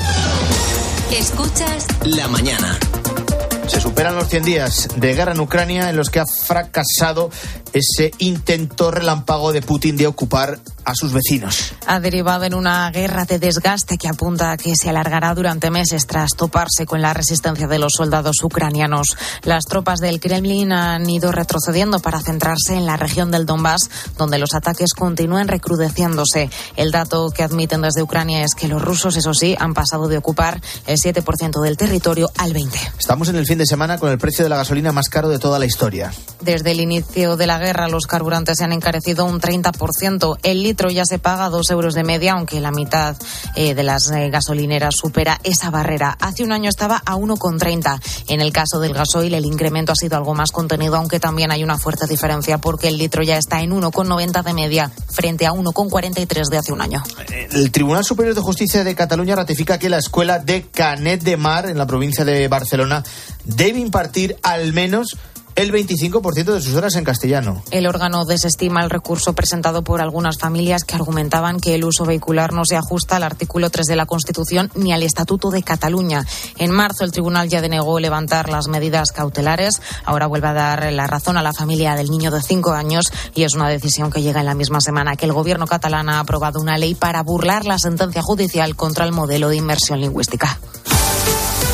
Escuchas La mañana. Se superan los 100 días de guerra en Ucrania en los que ha fracasado ese intento relámpago de Putin de ocupar a sus vecinos. Ha derivado en una guerra de desgaste que apunta a que se alargará durante meses tras toparse con la resistencia de los soldados ucranianos. Las tropas del Kremlin han ido retrocediendo para centrarse en la región del Donbass, donde los ataques continúan recrudeciéndose. El dato que admiten desde Ucrania es que los rusos, eso sí, han pasado de ocupar el 7% del territorio al 20%. Estamos en el fin de semana con el precio de la gasolina más caro de toda la historia. Desde el inicio de la guerra, los carburantes se han encarecido un 30%. El litro ya se paga 2 euros de media, aunque la mitad de las gasolineras supera esa barrera. Hace un año estaba a 1,30. En el caso del gasoil, el incremento ha sido algo más contenido, aunque también hay una fuerte diferencia porque el litro ya está en 1,90 de media frente a 1,43 de hace un año. El Tribunal Superior de Justicia de Cataluña ratifica que la escuela de Canet de Mar, en la provincia de Barcelona, debe impartir al menos el 25% de sus horas en castellano. El órgano desestima el recurso presentado por algunas familias que argumentaban que el uso vehicular no se ajusta al artículo 3 de la Constitución ni al Estatuto de Cataluña. En marzo el tribunal ya denegó levantar las medidas cautelares. Ahora vuelve a dar la razón a la familia del niño de 5 años y es una decisión que llega en la misma semana que el gobierno catalán ha aprobado una ley para burlar la sentencia judicial contra el modelo de inmersión lingüística.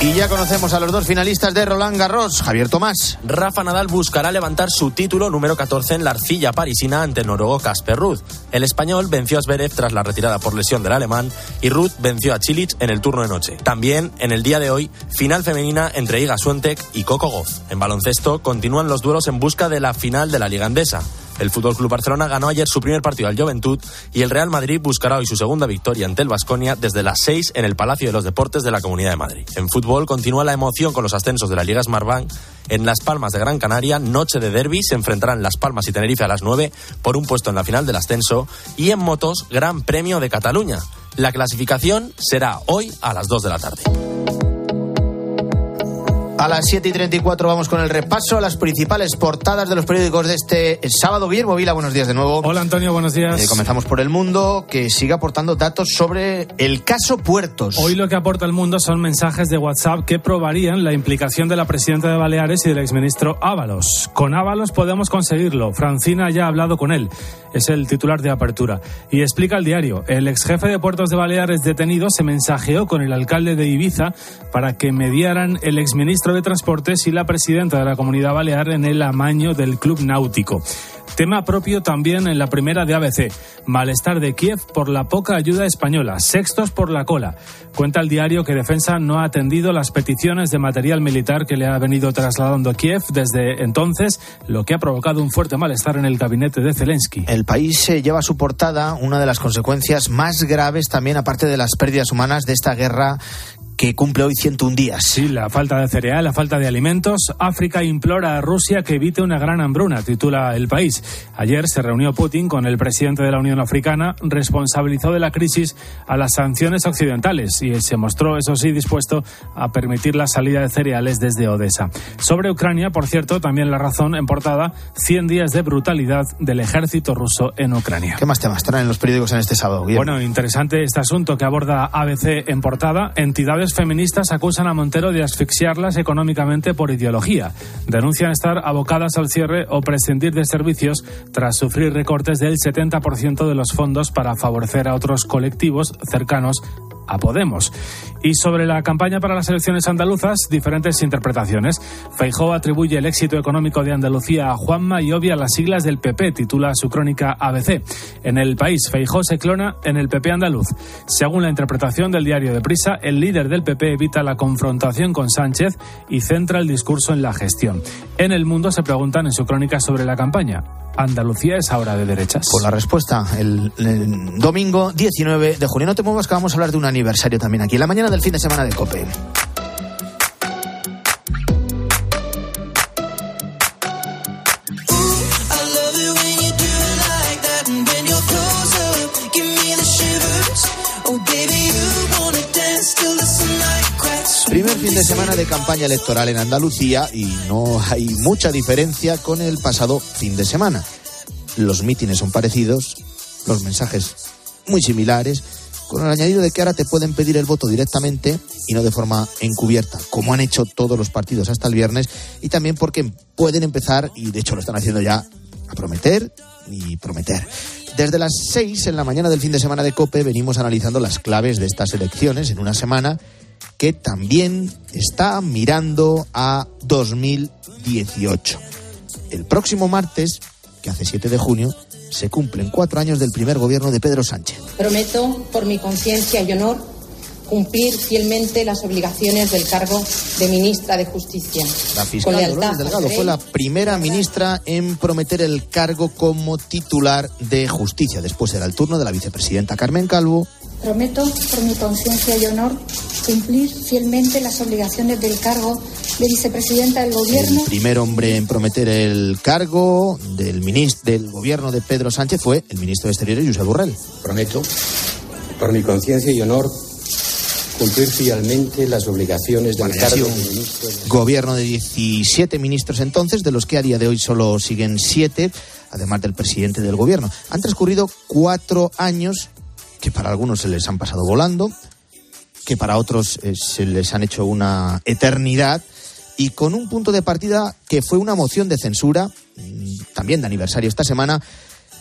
Y ya conocemos a los dos finalistas de Roland Garros. Javier Tomás. Rafa Nadal buscará levantar su título número 14 en la arcilla parisina ante el noruego Casper Ruud. El español venció a Zverev tras la retirada por lesión del alemán y Ruud venció a Cilic en el turno de noche. También, en el día de hoy, final femenina entre Iga Swiatek y Coco Gauff. En baloncesto, continúan los duelos en busca de la final de la Liga Endesa. El FC Barcelona ganó ayer su primer partido al Joventut y el Real Madrid buscará hoy su segunda victoria ante el Baskonia desde las 6 en el Palacio de los Deportes de la Comunidad de Madrid. En fútbol continúa la emoción con los ascensos de la Liga Smartbank. En Las Palmas de Gran Canaria, noche de derbi, se enfrentarán Las Palmas y Tenerife a las 9 por un puesto en la final del ascenso. Y en motos, Gran Premio de Cataluña. La clasificación será hoy a las 2 de la tarde. A las 7:34 vamos con el repaso a las principales portadas de los periódicos de este sábado. Guillermo Vila, buenos días de nuevo. Hola Antonio, buenos días. Comenzamos por El Mundo, que sigue aportando datos sobre el caso Puertos. Hoy lo que aporta El Mundo son mensajes de WhatsApp que probarían la implicación de la presidenta de Baleares y del exministro Ábalos. Con Ábalos podemos conseguirlo. Francina ya ha hablado con él. Es el titular de apertura. Y explica el diario, el exjefe de Puertos de Baleares detenido se mensajeó con el alcalde de Ibiza para que mediaran el exministro de Transportes y la presidenta de la Comunidad Balear en el amaño del club náutico. Tema propio también en la primera de ABC. Malestar de Kiev por la poca ayuda española. Sextos por la cola. Cuenta el diario que Defensa no ha atendido las peticiones de material militar que le ha venido trasladando Kiev desde entonces, lo que ha provocado un fuerte malestar en el gabinete de Zelensky. El país lleva a su portada una de las consecuencias más graves también, aparte de las pérdidas humanas, de esta guerra que cumple hoy 101 días. Sí, la falta de cereal, la falta de alimentos. África implora a Rusia que evite una gran hambruna, titula El País. Ayer se reunió Putin con el presidente de la Unión Africana, responsabilizó de la crisis a las sanciones occidentales y se mostró, eso sí, dispuesto a permitir la salida de cereales desde Odessa. Sobre Ucrania, por cierto, también La Razón en portada, 100 días de brutalidad del ejército ruso en Ucrania. ¿Qué más temas traen los periódicos en este sábado, Guillermo? Bueno, interesante este asunto que aborda ABC en portada. Entidades feministas acusan a Montero de asfixiarlas económicamente por ideología. Denuncian estar abocadas al cierre o prescindir de servicios tras sufrir recortes del 70% de los fondos para favorecer a otros colectivos cercanos a Podemos. Y sobre la campaña para las elecciones andaluzas, diferentes interpretaciones. Feijóo atribuye el éxito económico de Andalucía a Juanma y obvia las siglas del PP, titula su crónica ABC. En El País, Feijóo se clona en el PP andaluz. Según la interpretación del diario Deprisa, el líder del PP evita la confrontación con Sánchez y centra el discurso en la gestión. En El Mundo se preguntan en su crónica sobre la campaña: ¿Andalucía es ahora de derechas? Por la respuesta, el domingo 19 de junio. No te muevas, que vamos a hablar de un aniversario también aquí, en la mañana del fin de semana de COPE. Primer fin de semana de campaña electoral en Andalucía y no hay mucha diferencia con el pasado fin de semana. Los mítines son parecidos, los mensajes muy similares, con el añadido de que ahora te pueden pedir el voto directamente y no de forma encubierta, como han hecho todos los partidos hasta el viernes, y también porque pueden empezar, y de hecho lo están haciendo ya, a prometer y prometer. Desde las 6 en la mañana del fin de semana de COPE venimos analizando las claves de estas elecciones en una semana que también está mirando a 2018. El próximo martes, que hace 7 de junio, se cumplen 4 años del primer gobierno de Pedro Sánchez. Prometo, por mi conciencia y honor, cumplir fielmente las obligaciones del cargo de ministra de Justicia. La fiscal Dolores Delgado fue la primera ministra en prometer el cargo como titular de Justicia. Después será el turno de la vicepresidenta Carmen Calvo. Prometo, por mi conciencia y honor, cumplir fielmente las obligaciones del cargo de vicepresidenta del Gobierno. El primer hombre en prometer el cargo del gobierno de Pedro Sánchez fue el ministro de Exteriores, Josep Borrell. Prometo, por mi conciencia y honor, cumplir fielmente las obligaciones del cargo de ministro. Gobierno de 17 ministros entonces, de los que a día de hoy solo siguen 7, además del presidente del gobierno. Han transcurrido 4 años que para algunos se les han pasado volando, que para otros se les han hecho una eternidad, y con un punto de partida que fue una moción de censura, también de aniversario esta semana,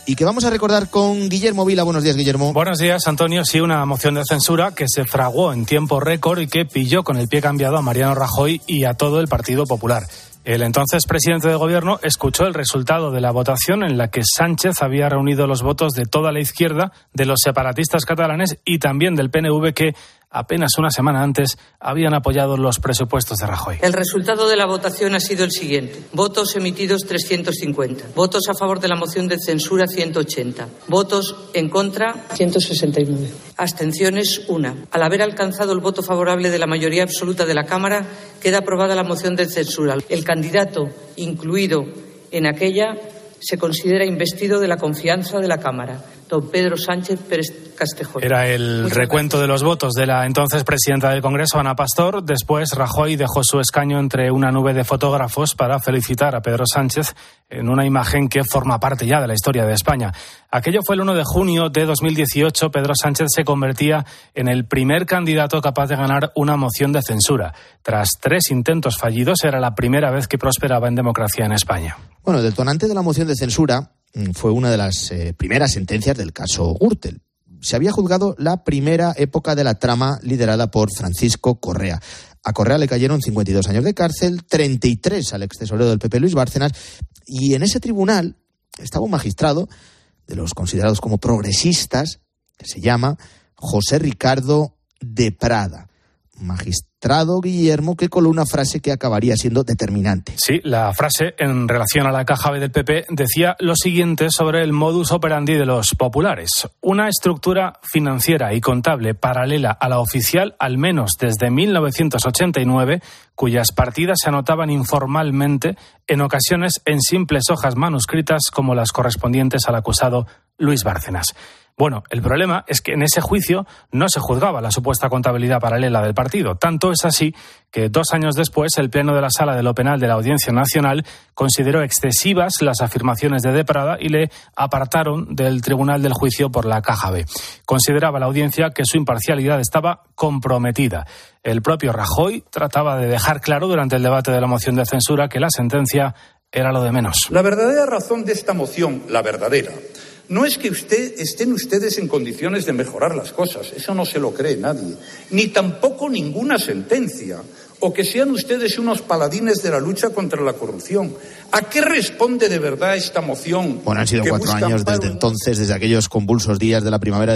y que vamos a recordar con Guillermo Vila. Buenos días, Guillermo. Buenos días, Antonio. Sí, una moción de censura que se fraguó en tiempo récord y que pilló con el pie cambiado a Mariano Rajoy y a todo el Partido Popular. El entonces presidente de gobierno escuchó el resultado de la votación en la que Sánchez había reunido los votos de toda la izquierda, de los separatistas catalanes y también del PNV, que apenas una semana antes habían apoyado los presupuestos de Rajoy. El resultado de la votación ha sido el siguiente. Votos emitidos 350. Votos a favor de la moción de censura 180. Votos en contra 169. Abstenciones 1. Al haber alcanzado el voto favorable de la mayoría absoluta de la Cámara, queda aprobada la moción de censura. El candidato incluido en aquella se considera investido de la confianza de la Cámara. Don Pedro Sánchez Pérez Castejón. Era el recuento de los votos de la entonces presidenta del Congreso, Ana Pastor. Después, Rajoy dejó su escaño entre una nube de fotógrafos para felicitar a Pedro Sánchez en una imagen que forma parte ya de la historia de España. Aquello fue el 1 de junio de 2018. Pedro Sánchez se convertía en el primer candidato capaz de ganar una moción de censura. Tras 3 intentos fallidos, era la primera vez que prosperaba en democracia en España. Bueno, el detonante de la moción de censura fue una de las primeras sentencias del caso Gürtel. Se había juzgado la primera época de la trama liderada por Francisco Correa. A Correa le cayeron 52 años de cárcel, 33 al extesorero del PP, Luis Bárcenas, y en ese tribunal estaba un magistrado de los considerados como progresistas, que se llama José Ricardo de Prada. Magistrado, Guillermo, que coló una frase que acabaría siendo determinante. Sí, la frase, en relación a la caja B del PP, decía lo siguiente sobre el modus operandi de los populares. Una estructura financiera y contable paralela a la oficial, al menos desde 1989, cuyas partidas se anotaban informalmente, en ocasiones en simples hojas manuscritas como las correspondientes al acusado Luis Bárcenas. Bueno, el problema es que en ese juicio no se juzgaba la supuesta contabilidad paralela del partido. Tanto es así que 2 años después el Pleno de la Sala de lo Penal de la Audiencia Nacional consideró excesivas las afirmaciones de Prada y le apartaron del tribunal del juicio por la caja B. Consideraba la audiencia que su imparcialidad estaba comprometida. El propio Rajoy trataba de dejar claro durante el debate de la moción de censura que la sentencia era lo de menos. La verdadera razón de esta moción, la verdadera, no es que estén ustedes en condiciones de mejorar las cosas, eso no se lo cree nadie, ni tampoco ninguna sentencia, o que sean ustedes unos paladines de la lucha contra la corrupción. ¿A qué responde de verdad esta moción? Bueno, han sido 4 años desde entonces, desde aquellos convulsos días de la primavera de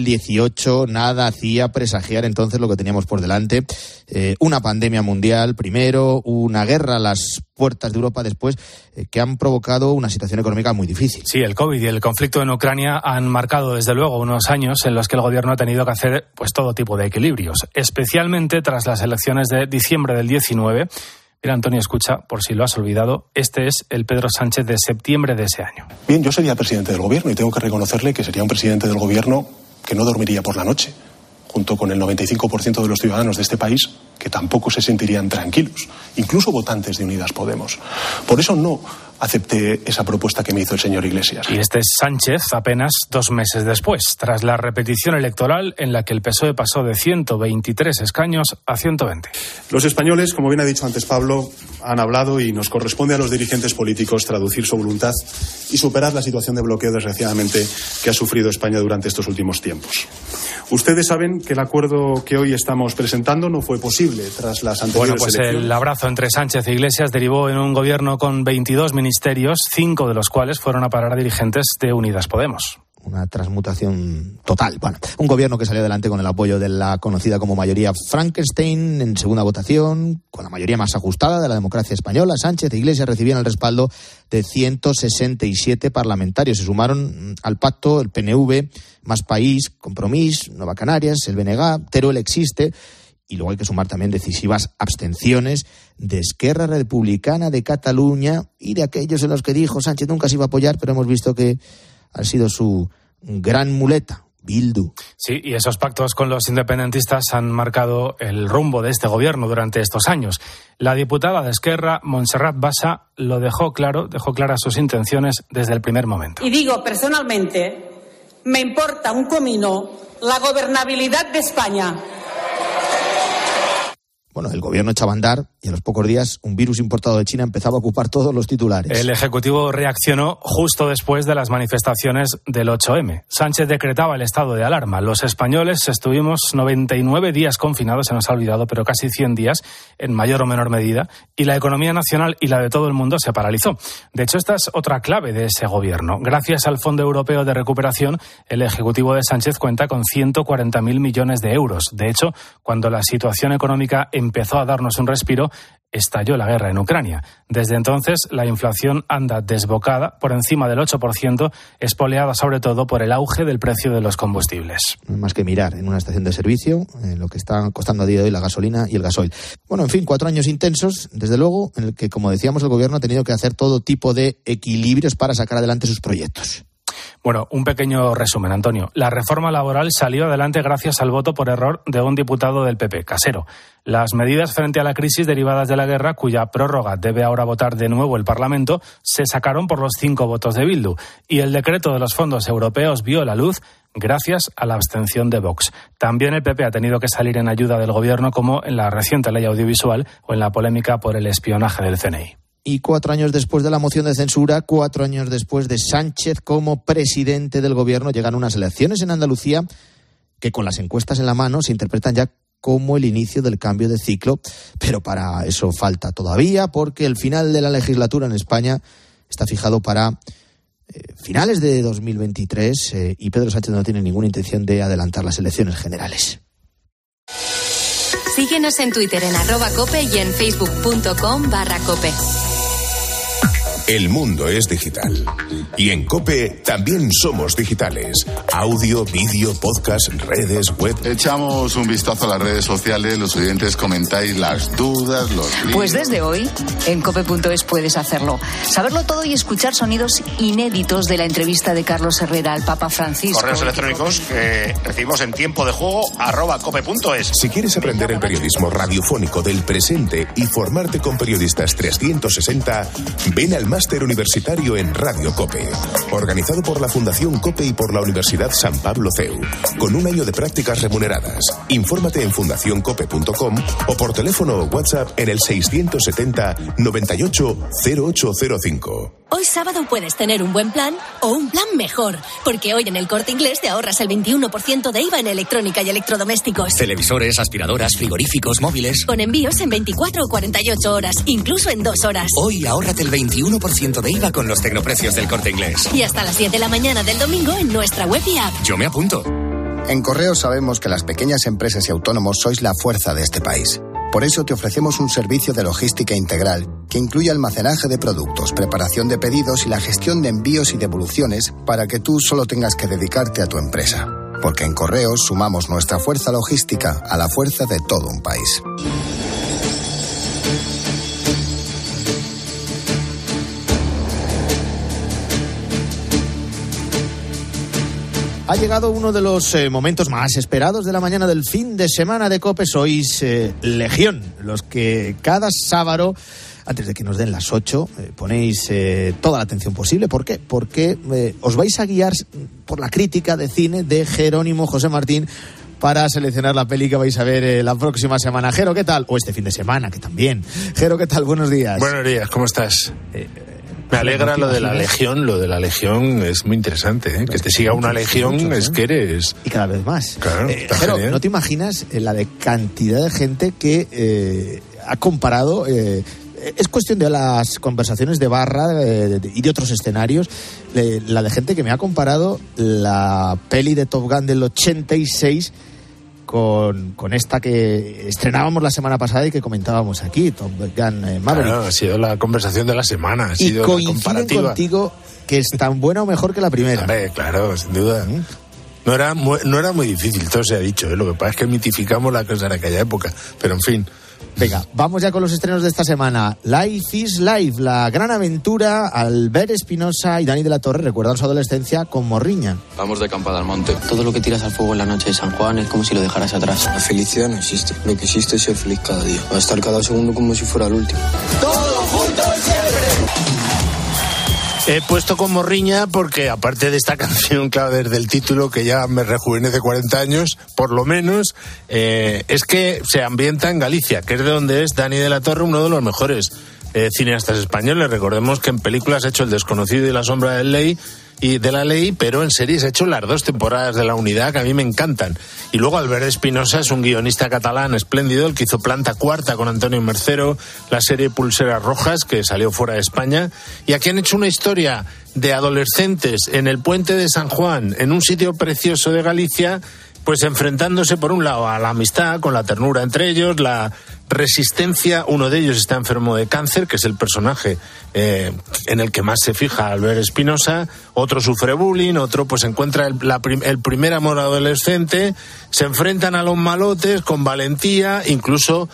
2018. Nada hacía presagiar entonces lo que teníamos por delante. Una pandemia mundial primero, una guerra a las puertas de Europa después, que han provocado una situación económica muy difícil. Sí, el COVID y el conflicto en Ucrania han marcado desde luego unos años en los que el gobierno ha tenido que hacer pues todo tipo de equilibrios, especialmente tras las elecciones de diciembre del 19. Mira, Antonio, escucha, por si lo has olvidado, este es el Pedro Sánchez de septiembre de ese año. Bien, yo sería presidente del gobierno y tengo que reconocerle que sería un presidente del gobierno que no dormiría por la noche, junto con el 95% de los ciudadanos de este país que tampoco se sentirían tranquilos, incluso votantes de Unidas Podemos. Por eso no acepté esa propuesta que me hizo el señor Iglesias. Y este es Sánchez apenas 2 meses después, tras la repetición electoral en la que el PSOE pasó de 123 escaños a 120. Los españoles, como bien ha dicho antes Pablo, han hablado y nos corresponde a los dirigentes políticos traducir su voluntad y superar la situación de bloqueo, desgraciadamente, que ha sufrido España durante estos últimos tiempos. Ustedes saben que el acuerdo que hoy estamos presentando no fue posible tras las anteriores elecciones. El abrazo entre Sánchez e Iglesias derivó en un gobierno con 22 ministerios, 5 de los cuales fueron a parar a dirigentes de Unidas Podemos. Una transmutación total. Bueno, un gobierno que salió adelante con el apoyo de la conocida como mayoría Frankenstein en segunda votación, con la mayoría más ajustada de la democracia española. Sánchez e Iglesias recibían el respaldo de 167 parlamentarios. Se sumaron al pacto el PNV, Más País, Compromís, Nueva Canarias, el BNG, Teruel existe. Y luego hay que sumar también decisivas abstenciones de Esquerra Republicana de Cataluña y de aquellos en los que dijo Sánchez nunca se iba a apoyar, pero hemos visto que ha sido su gran muleta, Bildu. Sí, y esos pactos con los independentistas han marcado el rumbo de este gobierno durante estos años. La diputada de Esquerra, Montserrat Basa, lo dejó claras sus intenciones desde el primer momento. Y digo personalmente, me importa un comino la gobernabilidad de España. Bueno, el gobierno echaba a andar y a los pocos días un virus importado de China empezaba a ocupar todos los titulares. El Ejecutivo reaccionó justo después de las manifestaciones del 8M. Sánchez decretaba el estado de alarma. Los españoles estuvimos 99 días confinados, se nos ha olvidado, pero casi 100 días, en mayor o menor medida, y la economía nacional y la de todo el mundo se paralizó. De hecho, esta es otra clave de ese gobierno. Gracias al Fondo Europeo de Recuperación, el Ejecutivo de Sánchez cuenta con 140.000 millones de euros. De hecho, cuando la situación económica empezó a darnos un respiro, estalló la guerra en Ucrania. Desde entonces, la inflación anda desbocada por encima del 8%, espoleada sobre todo por el auge del precio de los combustibles. No hay más que mirar en una estación de servicio lo que está costando a día de hoy la gasolina y el gasoil. Bueno, en fin, 4 años intensos, desde luego, en el que, como decíamos, el gobierno ha tenido que hacer todo tipo de equilibrios para sacar adelante sus proyectos. Bueno, un pequeño resumen, Antonio. La reforma laboral salió adelante gracias al voto por error de un diputado del PP, Casero. Las medidas frente a la crisis derivadas de la guerra, cuya prórroga debe ahora votar de nuevo el Parlamento, se sacaron por los 5 votos de Bildu. Y el decreto de los fondos europeos vio la luz gracias a la abstención de Vox. También el PP ha tenido que salir en ayuda del gobierno, como en la reciente ley audiovisual o en la polémica por el espionaje del CNI. Y 4 años después de la moción de censura, 4 años después de Sánchez como presidente del gobierno, llegan unas elecciones en Andalucía que, con las encuestas en la mano, se interpretan ya como el inicio del cambio de ciclo. Pero para eso falta todavía, porque el final de la legislatura en España está fijado para finales de 2023 y Pedro Sánchez no tiene ninguna intención de adelantar las elecciones generales. Síguenos en Twitter en @cope y en facebook.com/cope. El mundo es digital. Y en COPE también somos digitales. Audio, vídeo, podcast, redes, web. Echamos un vistazo a las redes sociales, los oyentes comentáis las dudas, los links. Pues desde hoy, en cope.es puedes hacerlo. Saberlo todo y escuchar sonidos inéditos de la entrevista de Carlos Herrera al Papa Francisco. Correos electrónicos que recibimos en tiempo de juego @cope.es. Si quieres aprender el periodismo radiofónico del presente y formarte con periodistas 360, ven al Máster Universitario en Radio COPE, organizado por la Fundación COPE y por la Universidad San Pablo CEU, con 1 año de prácticas remuneradas. Infórmate en fundacioncope.com o por teléfono o WhatsApp en el 670 98 0805. Hoy sábado puedes tener un buen plan o un plan mejor, porque hoy en el Corte Inglés te ahorras el 21% de IVA en electrónica y electrodomésticos. Televisores, aspiradoras, frigoríficos, móviles. Con envíos en 24 o 48 horas, incluso en 2 horas. Hoy ahórrate el 21% de IVA con los tecnoprecios del Corte Inglés. Y hasta las 10 de la mañana del domingo en nuestra web y app. Yo me apunto. En Correos sabemos que las pequeñas empresas y autónomos sois la fuerza de este país. Por eso te ofrecemos un servicio de logística integral que incluye almacenaje de productos, preparación de pedidos y la gestión de envíos y devoluciones para que tú solo tengas que dedicarte a tu empresa. Porque en Correos sumamos nuestra fuerza logística a la fuerza de todo un país. Ha llegado uno de los momentos más esperados de la mañana del fin de semana de COPE. Sois Legión, los que cada sábado, antes de que nos den las 8, ponéis toda la atención posible. ¿Por qué? Porque os vais a guiar por la crítica de cine de Jerónimo José Martín para seleccionar la peli que vais a ver la próxima semana. Jero, ¿qué tal? O este fin de semana, que también. Jero, ¿qué tal? Buenos días. Buenos días, ¿cómo estás? Me alegra lo de la Legión es muy interesante, ¿eh? Que te siga una Legión muchos, es que eres... Y cada vez más. Claro, Jero, ¿no te imaginas la de cantidad de gente que ha comparado... es cuestión de las conversaciones de barra y de otros escenarios, la de gente que me ha comparado la peli de Top Gun del 86 con esta que estrenábamos la semana pasada y que comentábamos aquí, Top Gun Maverick. Claro, ha sido la conversación de la semana, ha sido y la comparativa. coinciden contigo que es tan buena o mejor que la primera. Hombre, claro, sin duda. No era muy difícil, todo se ha dicho, ¿eh? Lo que pasa es que mitificamos la cosa en aquella época, pero en fin. Venga, vamos ya con los estrenos de esta semana. Life is Life, la gran aventura. Albert Espinosa y Dani de la Torre recuerdan su adolescencia con Morriña. Vamos de acampada al monte. Todo lo que tiras al fuego en la noche de San Juan es como si lo dejaras atrás. La felicidad no existe. Lo que existe es ser feliz cada día. Va a estar cada segundo como si fuera el último. ¡Todo juntos siempre! He puesto con morriña porque, aparte de esta canción, claro, desde el título, que ya me rejuvenece 40 años, por lo menos, es que se ambienta en Galicia, que es de donde es Dani de la Torre, uno de los mejores cineastas españoles. Recordemos que en películas ha hecho El desconocido y La sombra de la ley, pero en series ha hecho las 2 temporadas de La unidad, que a mí me encantan. Y luego Albert Espinosa es un guionista catalán espléndido, el que hizo Planta Cuarta con Antonio Mercero, la serie Pulseras Rojas, que salió fuera de España. Y aquí han hecho una historia de adolescentes en el puente de San Juan, en un sitio precioso de Galicia, pues enfrentándose por un lado a la amistad, con la ternura entre ellos, la resistencia. Uno de ellos está enfermo de cáncer, que es el personaje en el que más se fija Albert Espinosa. Otro sufre bullying, otro pues encuentra el primer amor adolescente. Se enfrentan a los malotes con valentía, incluso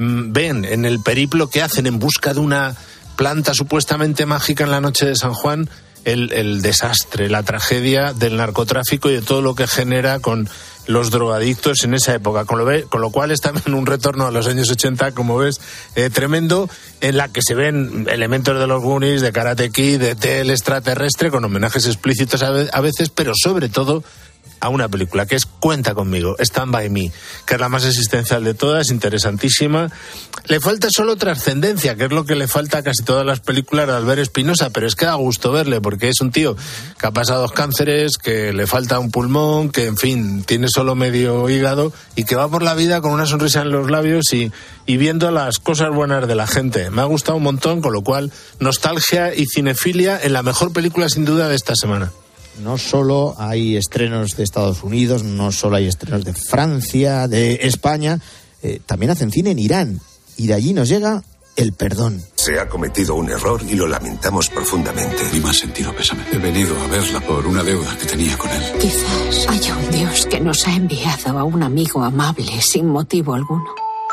ven en el periplo que hacen en busca de una planta supuestamente mágica en la noche de San Juan el desastre, la tragedia del narcotráfico y de todo lo que genera con los drogadictos en esa época, con lo cual es también un retorno a los años 80, como ves, tremendo, en la que se ven elementos de los Goonies, de Karate Kid, de T, el extraterrestre, con homenajes explícitos a veces, pero sobre todo a una película que es Cuenta conmigo, Stand by Me, que es la más existencial de todas, interesantísima. Le falta solo trascendencia, que es lo que le falta a casi todas las películas de Albert Espinosa, pero es que da gusto verle, porque es un tío que ha pasado 2 cánceres, que le falta un pulmón, que en fin, tiene solo medio hígado y que va por la vida con una sonrisa en los labios y viendo las cosas buenas de la gente. Me ha gustado un montón, con lo cual, nostalgia y cinefilia en la mejor película sin duda de esta semana. No solo hay estrenos de Estados Unidos, no solo hay estrenos de Francia, de España, también hacen cine en Irán. Y de allí nos llega El perdón. Se ha cometido un error y lo lamentamos profundamente. Ni más sentido pésame. He venido a verla por una deuda que tenía con él. Quizás haya un Dios que nos ha enviado a un amigo amable sin motivo alguno.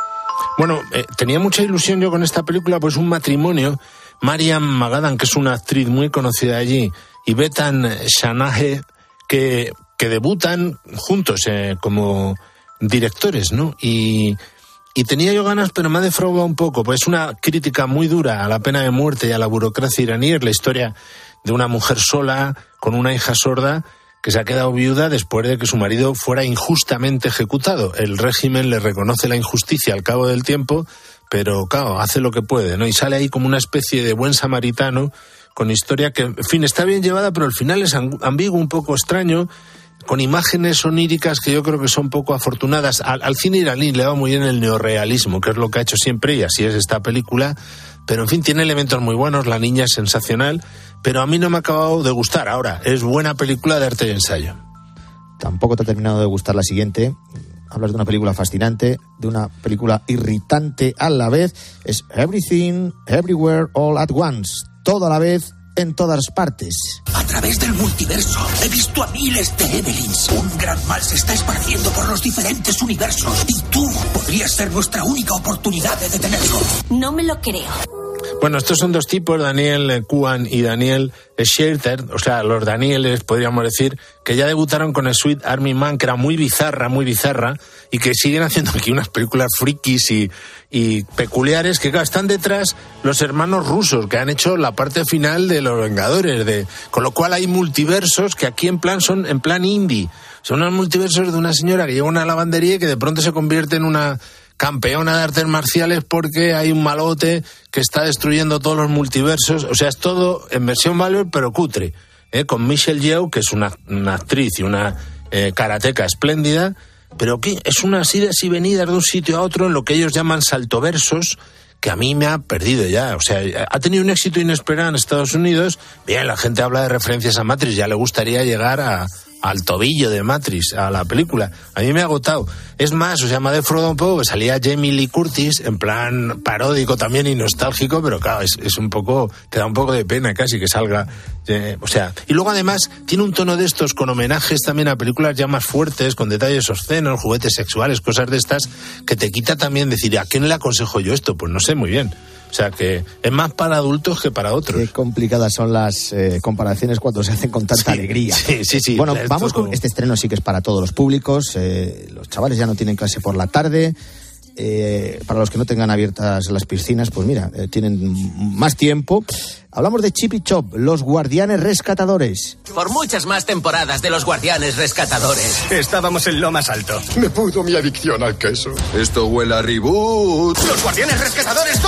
Bueno, tenía mucha ilusión yo con esta película, pues un matrimonio. Mariam Magadan, que es una actriz muy conocida allí, y Betan Shanahe, que debutan juntos como directores, ¿no? Y tenía yo ganas, pero me ha defraudado un poco, pues es una crítica muy dura a la pena de muerte y a la burocracia iraní. Es la historia de una mujer sola, con una hija sorda, que se ha quedado viuda después de que su marido fuera injustamente ejecutado. El régimen le reconoce la injusticia al cabo del tiempo, pero claro, hace lo que puede, ¿no? Y sale ahí como una especie de buen samaritano, con historia que, en fin, está bien llevada, pero al final es ambiguo, un poco extraño, con imágenes oníricas que yo creo que son poco afortunadas. Al cine iraní le va muy bien el neorrealismo, que es lo que ha hecho siempre, y así es esta película, pero en fin, tiene elementos muy buenos, la niña es sensacional, pero a mí no me ha acabado de gustar. Ahora, es buena película de arte y ensayo. Tampoco te ha terminado de gustar la siguiente. Hablas de una película fascinante, de una película irritante a la vez. Es Everything, Everywhere, All at Once. Todo a la vez, en todas partes. A través del multiverso he visto a miles de Evelyns. Un gran mal se está esparciendo por los diferentes universos y tú podrías ser nuestra única oportunidad de detenerlo. No me lo creo. Bueno, estos son 2 tipos, Daniel Kwan y Daniel Scherter, o sea, los Danieles, podríamos decir, que ya debutaron con Sweet Army Man, que era muy bizarra, y que siguen haciendo aquí unas películas frikis y peculiares, que claro, están detrás los hermanos rusos, que han hecho la parte final de Los Vengadores, con lo cual hay multiversos que aquí son en plan indie. Son unos multiversos de una señora que lleva una lavandería y que de pronto se convierte en una campeona de artes marciales porque hay un malote que está destruyendo todos los multiversos. O sea, es todo en versión Valor, pero cutre, con Michelle Yeoh, que es una actriz y una karateca espléndida, pero que es una idas y venidas de un sitio a otro en lo que ellos llaman saltoversos, que a mí me ha perdido ya. O sea, ha tenido un éxito inesperado en Estados Unidos. Bien, la gente habla de referencias a Matrix, ya le gustaría llegar al tobillo de Matrix, a la película. A mí me ha agotado. Es más, o sea, me ha defraudado un poco, que salía Jamie Lee Curtis, en plan paródico también y nostálgico, pero claro, es un poco, te da un poco de pena casi que salga, o sea, y luego además tiene un tono de estos con homenajes también a películas ya más fuertes, con detalles obscenos, juguetes sexuales, cosas de estas, que te quita también decir, ¿a quién le aconsejo yo esto? Pues no sé muy bien. O sea que es más para adultos que para otros. Qué complicadas son las comparaciones cuando se hacen con tanta alegría. Sí. Bueno, vamos con este estreno, sí que es para todos los públicos. Los chavales ya no tienen clase por la tarde. Para los que no tengan abiertas las piscinas, pues mira, tienen más tiempo. Hablamos de Chip y Chop, los guardianes rescatadores. Por muchas más temporadas de los Guardianes Rescatadores. Estábamos en lo más alto. Me pudo mi adicción al queso. Esto huele a reboot. Los Guardianes Rescatadores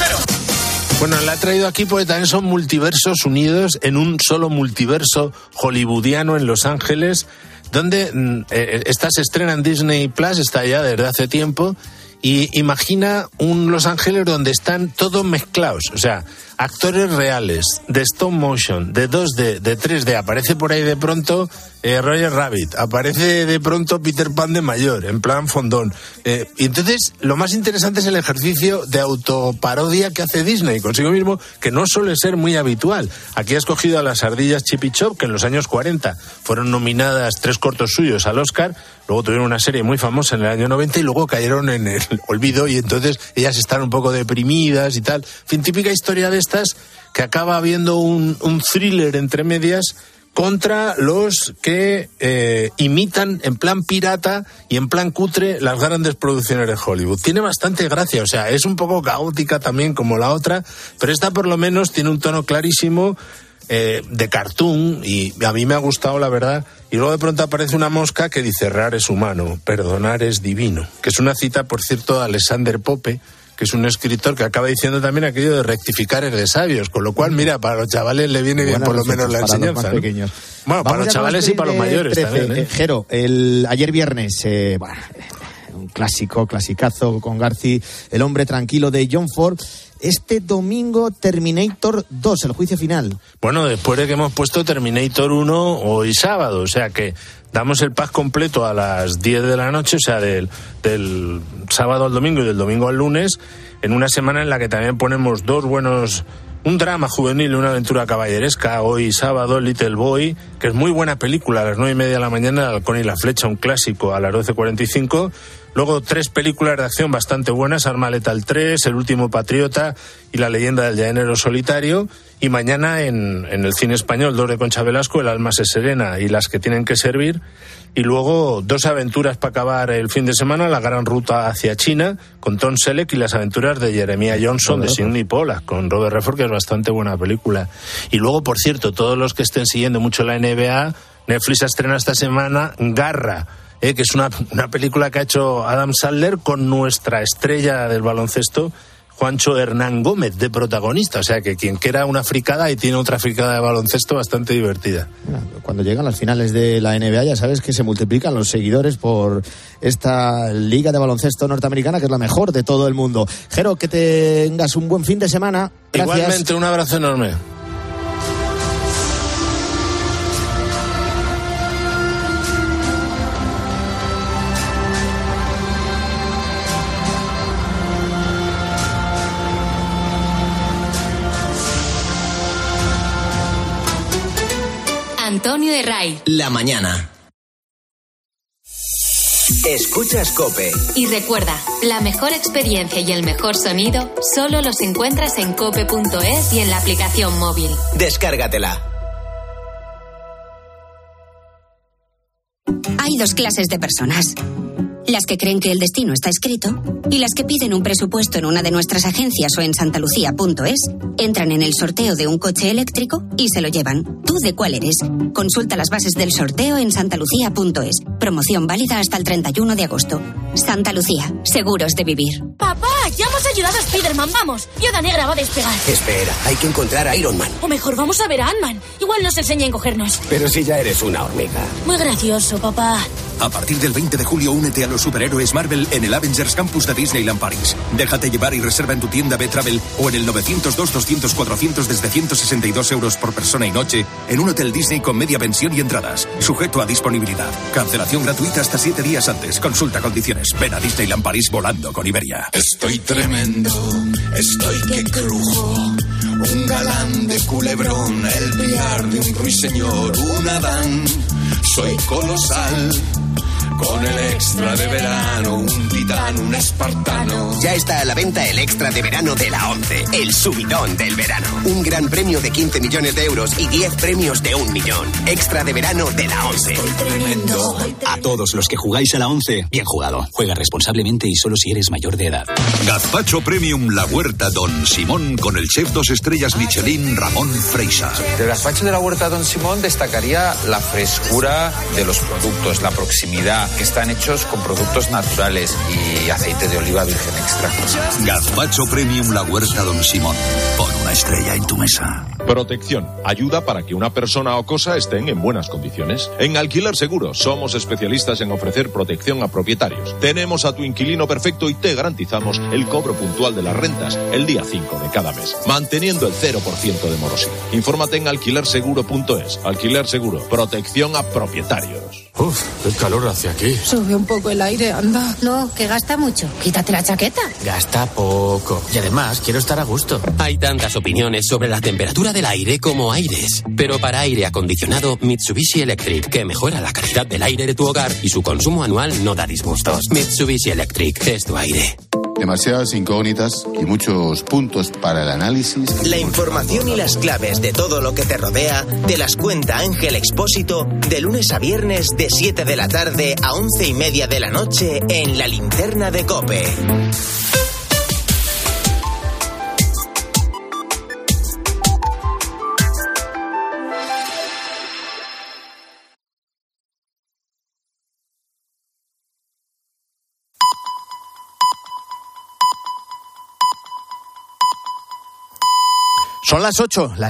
2.0. Bueno, la he traído aquí porque también son multiversos unidos en un solo multiverso hollywoodiano en Los Ángeles, donde esta se estrena en Disney Plus, está ya desde hace tiempo, y imagina un Los Ángeles donde están todos mezclados, o sea, actores reales, de stop motion, de 2D, de 3D, aparece por ahí de pronto Roger Rabbit, aparece de pronto Peter Pan de mayor, en plan fondón. Y entonces, lo más interesante es el ejercicio de autoparodia que hace Disney consigo mismo, que no suele ser muy habitual. Aquí ha escogido a las ardillas Chip y Chop, que en los años 40 fueron nominadas 3 cortos suyos al Oscar, luego tuvieron una serie muy famosa en el año 90 y luego cayeron en el olvido y entonces ellas están un poco deprimidas y tal. En fin, típica historia de estas que acaba habiendo un thriller entre medias contra los que imitan en plan pirata y en plan cutre las grandes producciones de Hollywood. Tiene bastante gracia, o sea, es un poco caótica también como la otra, pero esta por lo menos tiene un tono clarísimo de cartoon y a mí me ha gustado, la verdad. Y luego de pronto aparece una mosca que dice: errar es humano, perdonar es divino, que es una cita, por cierto, de Alexander Pope, que es un escritor que acaba diciendo también aquello de rectificar es de sabios, con lo cual, mira, para los chavales le viene bien por lo menos la enseñanza, para los más pequeños. Bueno, para los chavales y para los mayores 13, también. Jero, ayer viernes, un clasicazo con Garci, El hombre tranquilo de John Ford. Este domingo Terminator 2, el juicio final. Bueno, después de que hemos puesto Terminator 1 hoy sábado, o sea que damos el pack completo a las 10 de la noche, o sea, del sábado al domingo y del domingo al lunes, en una semana en la que también ponemos un drama juvenil y una aventura caballeresca. Hoy sábado, Little Boy, que es muy buena película, a las 9:30 de la mañana, El halcón y la flecha, un clásico, a las 12:45. Luego 3 películas de acción bastante buenas, Arma Letal 3, El último patriota y La leyenda del llanero solitario. Y mañana en el cine español, 2 de Concha Velasco, El alma se serena y Las que tienen que servir. Y luego 2 aventuras para acabar el fin de semana, La gran ruta hacia China, con Tom Selleck, y Las aventuras de Jeremiah Johnson, de Sidney Pollack, con Robert Redford, que es bastante buena película. Y luego, por cierto, todos los que estén siguiendo mucho la NBA, Netflix estrena esta semana Garra, que es una película que ha hecho Adam Sandler con nuestra estrella del baloncesto, Juancho Hernán Gómez, de protagonista. O sea que quien quiera una fricada, y tiene otra fricada de baloncesto bastante divertida. Cuando llegan las finales de la NBA ya sabes que se multiplican los seguidores por esta liga de baloncesto norteamericana, que es la mejor de todo el mundo. Jero, que tengas un buen fin de semana. Gracias. Igualmente, un abrazo enorme. Antonio Herray. La mañana. Escuchas COPE. Y recuerda, la mejor experiencia y el mejor sonido solo los encuentras en cope.es y en la aplicación móvil. Descárgatela. Hay 2 clases de personas. Las que creen que el destino está escrito y las que piden un presupuesto en una de nuestras agencias o en santalucía.es, entran en el sorteo de un coche eléctrico y se lo llevan. ¿Tú de cuál eres? Consulta las bases del sorteo en santalucia.es. Promoción válida hasta el 31 de agosto. Santa Lucía, seguros de vivir. ¡Papá! ¡Ya hemos ayudado a Spider-Man! ¡Vamos! Yoda Negra va a despegar. Espera, hay que encontrar a Iron Man. O mejor, vamos a ver a Ant-Man. Igual nos enseña a encogernos. Pero si ya eres una hormiga. Muy gracioso, papá. A partir del 20 de julio, únete a los superhéroes Marvel en el Avengers Campus de Disneyland París. Déjate llevar y reserva en tu tienda B-Travel o en el 902-200-400 desde 162 euros por persona y noche en un hotel Disney con media pensión y entradas. Sujeto a disponibilidad. Cancelación gratuita hasta 7 días antes. Consulta condiciones. Ven a Disneyland París volando con Iberia. Estoy tremendo, estoy que crujo. Un galán de Culebrón, el pilar de un ruiseñor, un Adán. Soy colosal, Con el extra de verano, un titán, un espartano. Ya está a la venta el extra de verano de la 11, el subidón del verano. Un gran premio de 15 millones de euros y 10 premios de 1 millón. Extra de verano de la 11. Tremendo. A todos los que jugáis a la 11, bien jugado. Juega responsablemente y solo si eres mayor de edad. Gazpacho Premium La Huerta Don Simón con el chef 2 estrellas Michelin Ramón Freixa. Del gazpacho de la Huerta Don Simón destacaría la frescura de los productos, la proximidad, que están hechos con productos naturales y aceite de oliva virgen extra. Gazpacho Premium La Huerta Don Simón. Pon una estrella en tu mesa. Protección. Ayuda para que una persona o cosa estén en buenas condiciones. En Alquiler Seguro somos especialistas en ofrecer protección a propietarios. Tenemos a tu inquilino perfecto y te garantizamos el cobro puntual de las rentas el día 5 de cada mes, manteniendo el 0% de morosidad. Infórmate en alquilerseguro.es. Alquiler Seguro. Protección a propietarios. Uf, qué calor hace aquí. Sube un poco el aire, anda. No, que gasta mucho. Quítate la chaqueta. Gasta poco. Y además, quiero estar a gusto. Hay tantas opiniones sobre la temperatura del aire como aires. Pero para aire acondicionado, Mitsubishi Electric, que mejora la calidad del aire de tu hogar y su consumo anual no da disgustos. Mitsubishi Electric es tu aire. Demasiadas incógnitas y muchos puntos para el análisis. La información y las claves de todo lo que te rodea te las cuenta Ángel Expósito de lunes a viernes de 7 de la tarde a 11:30 de la noche en La Linterna de COPE. Son las 8.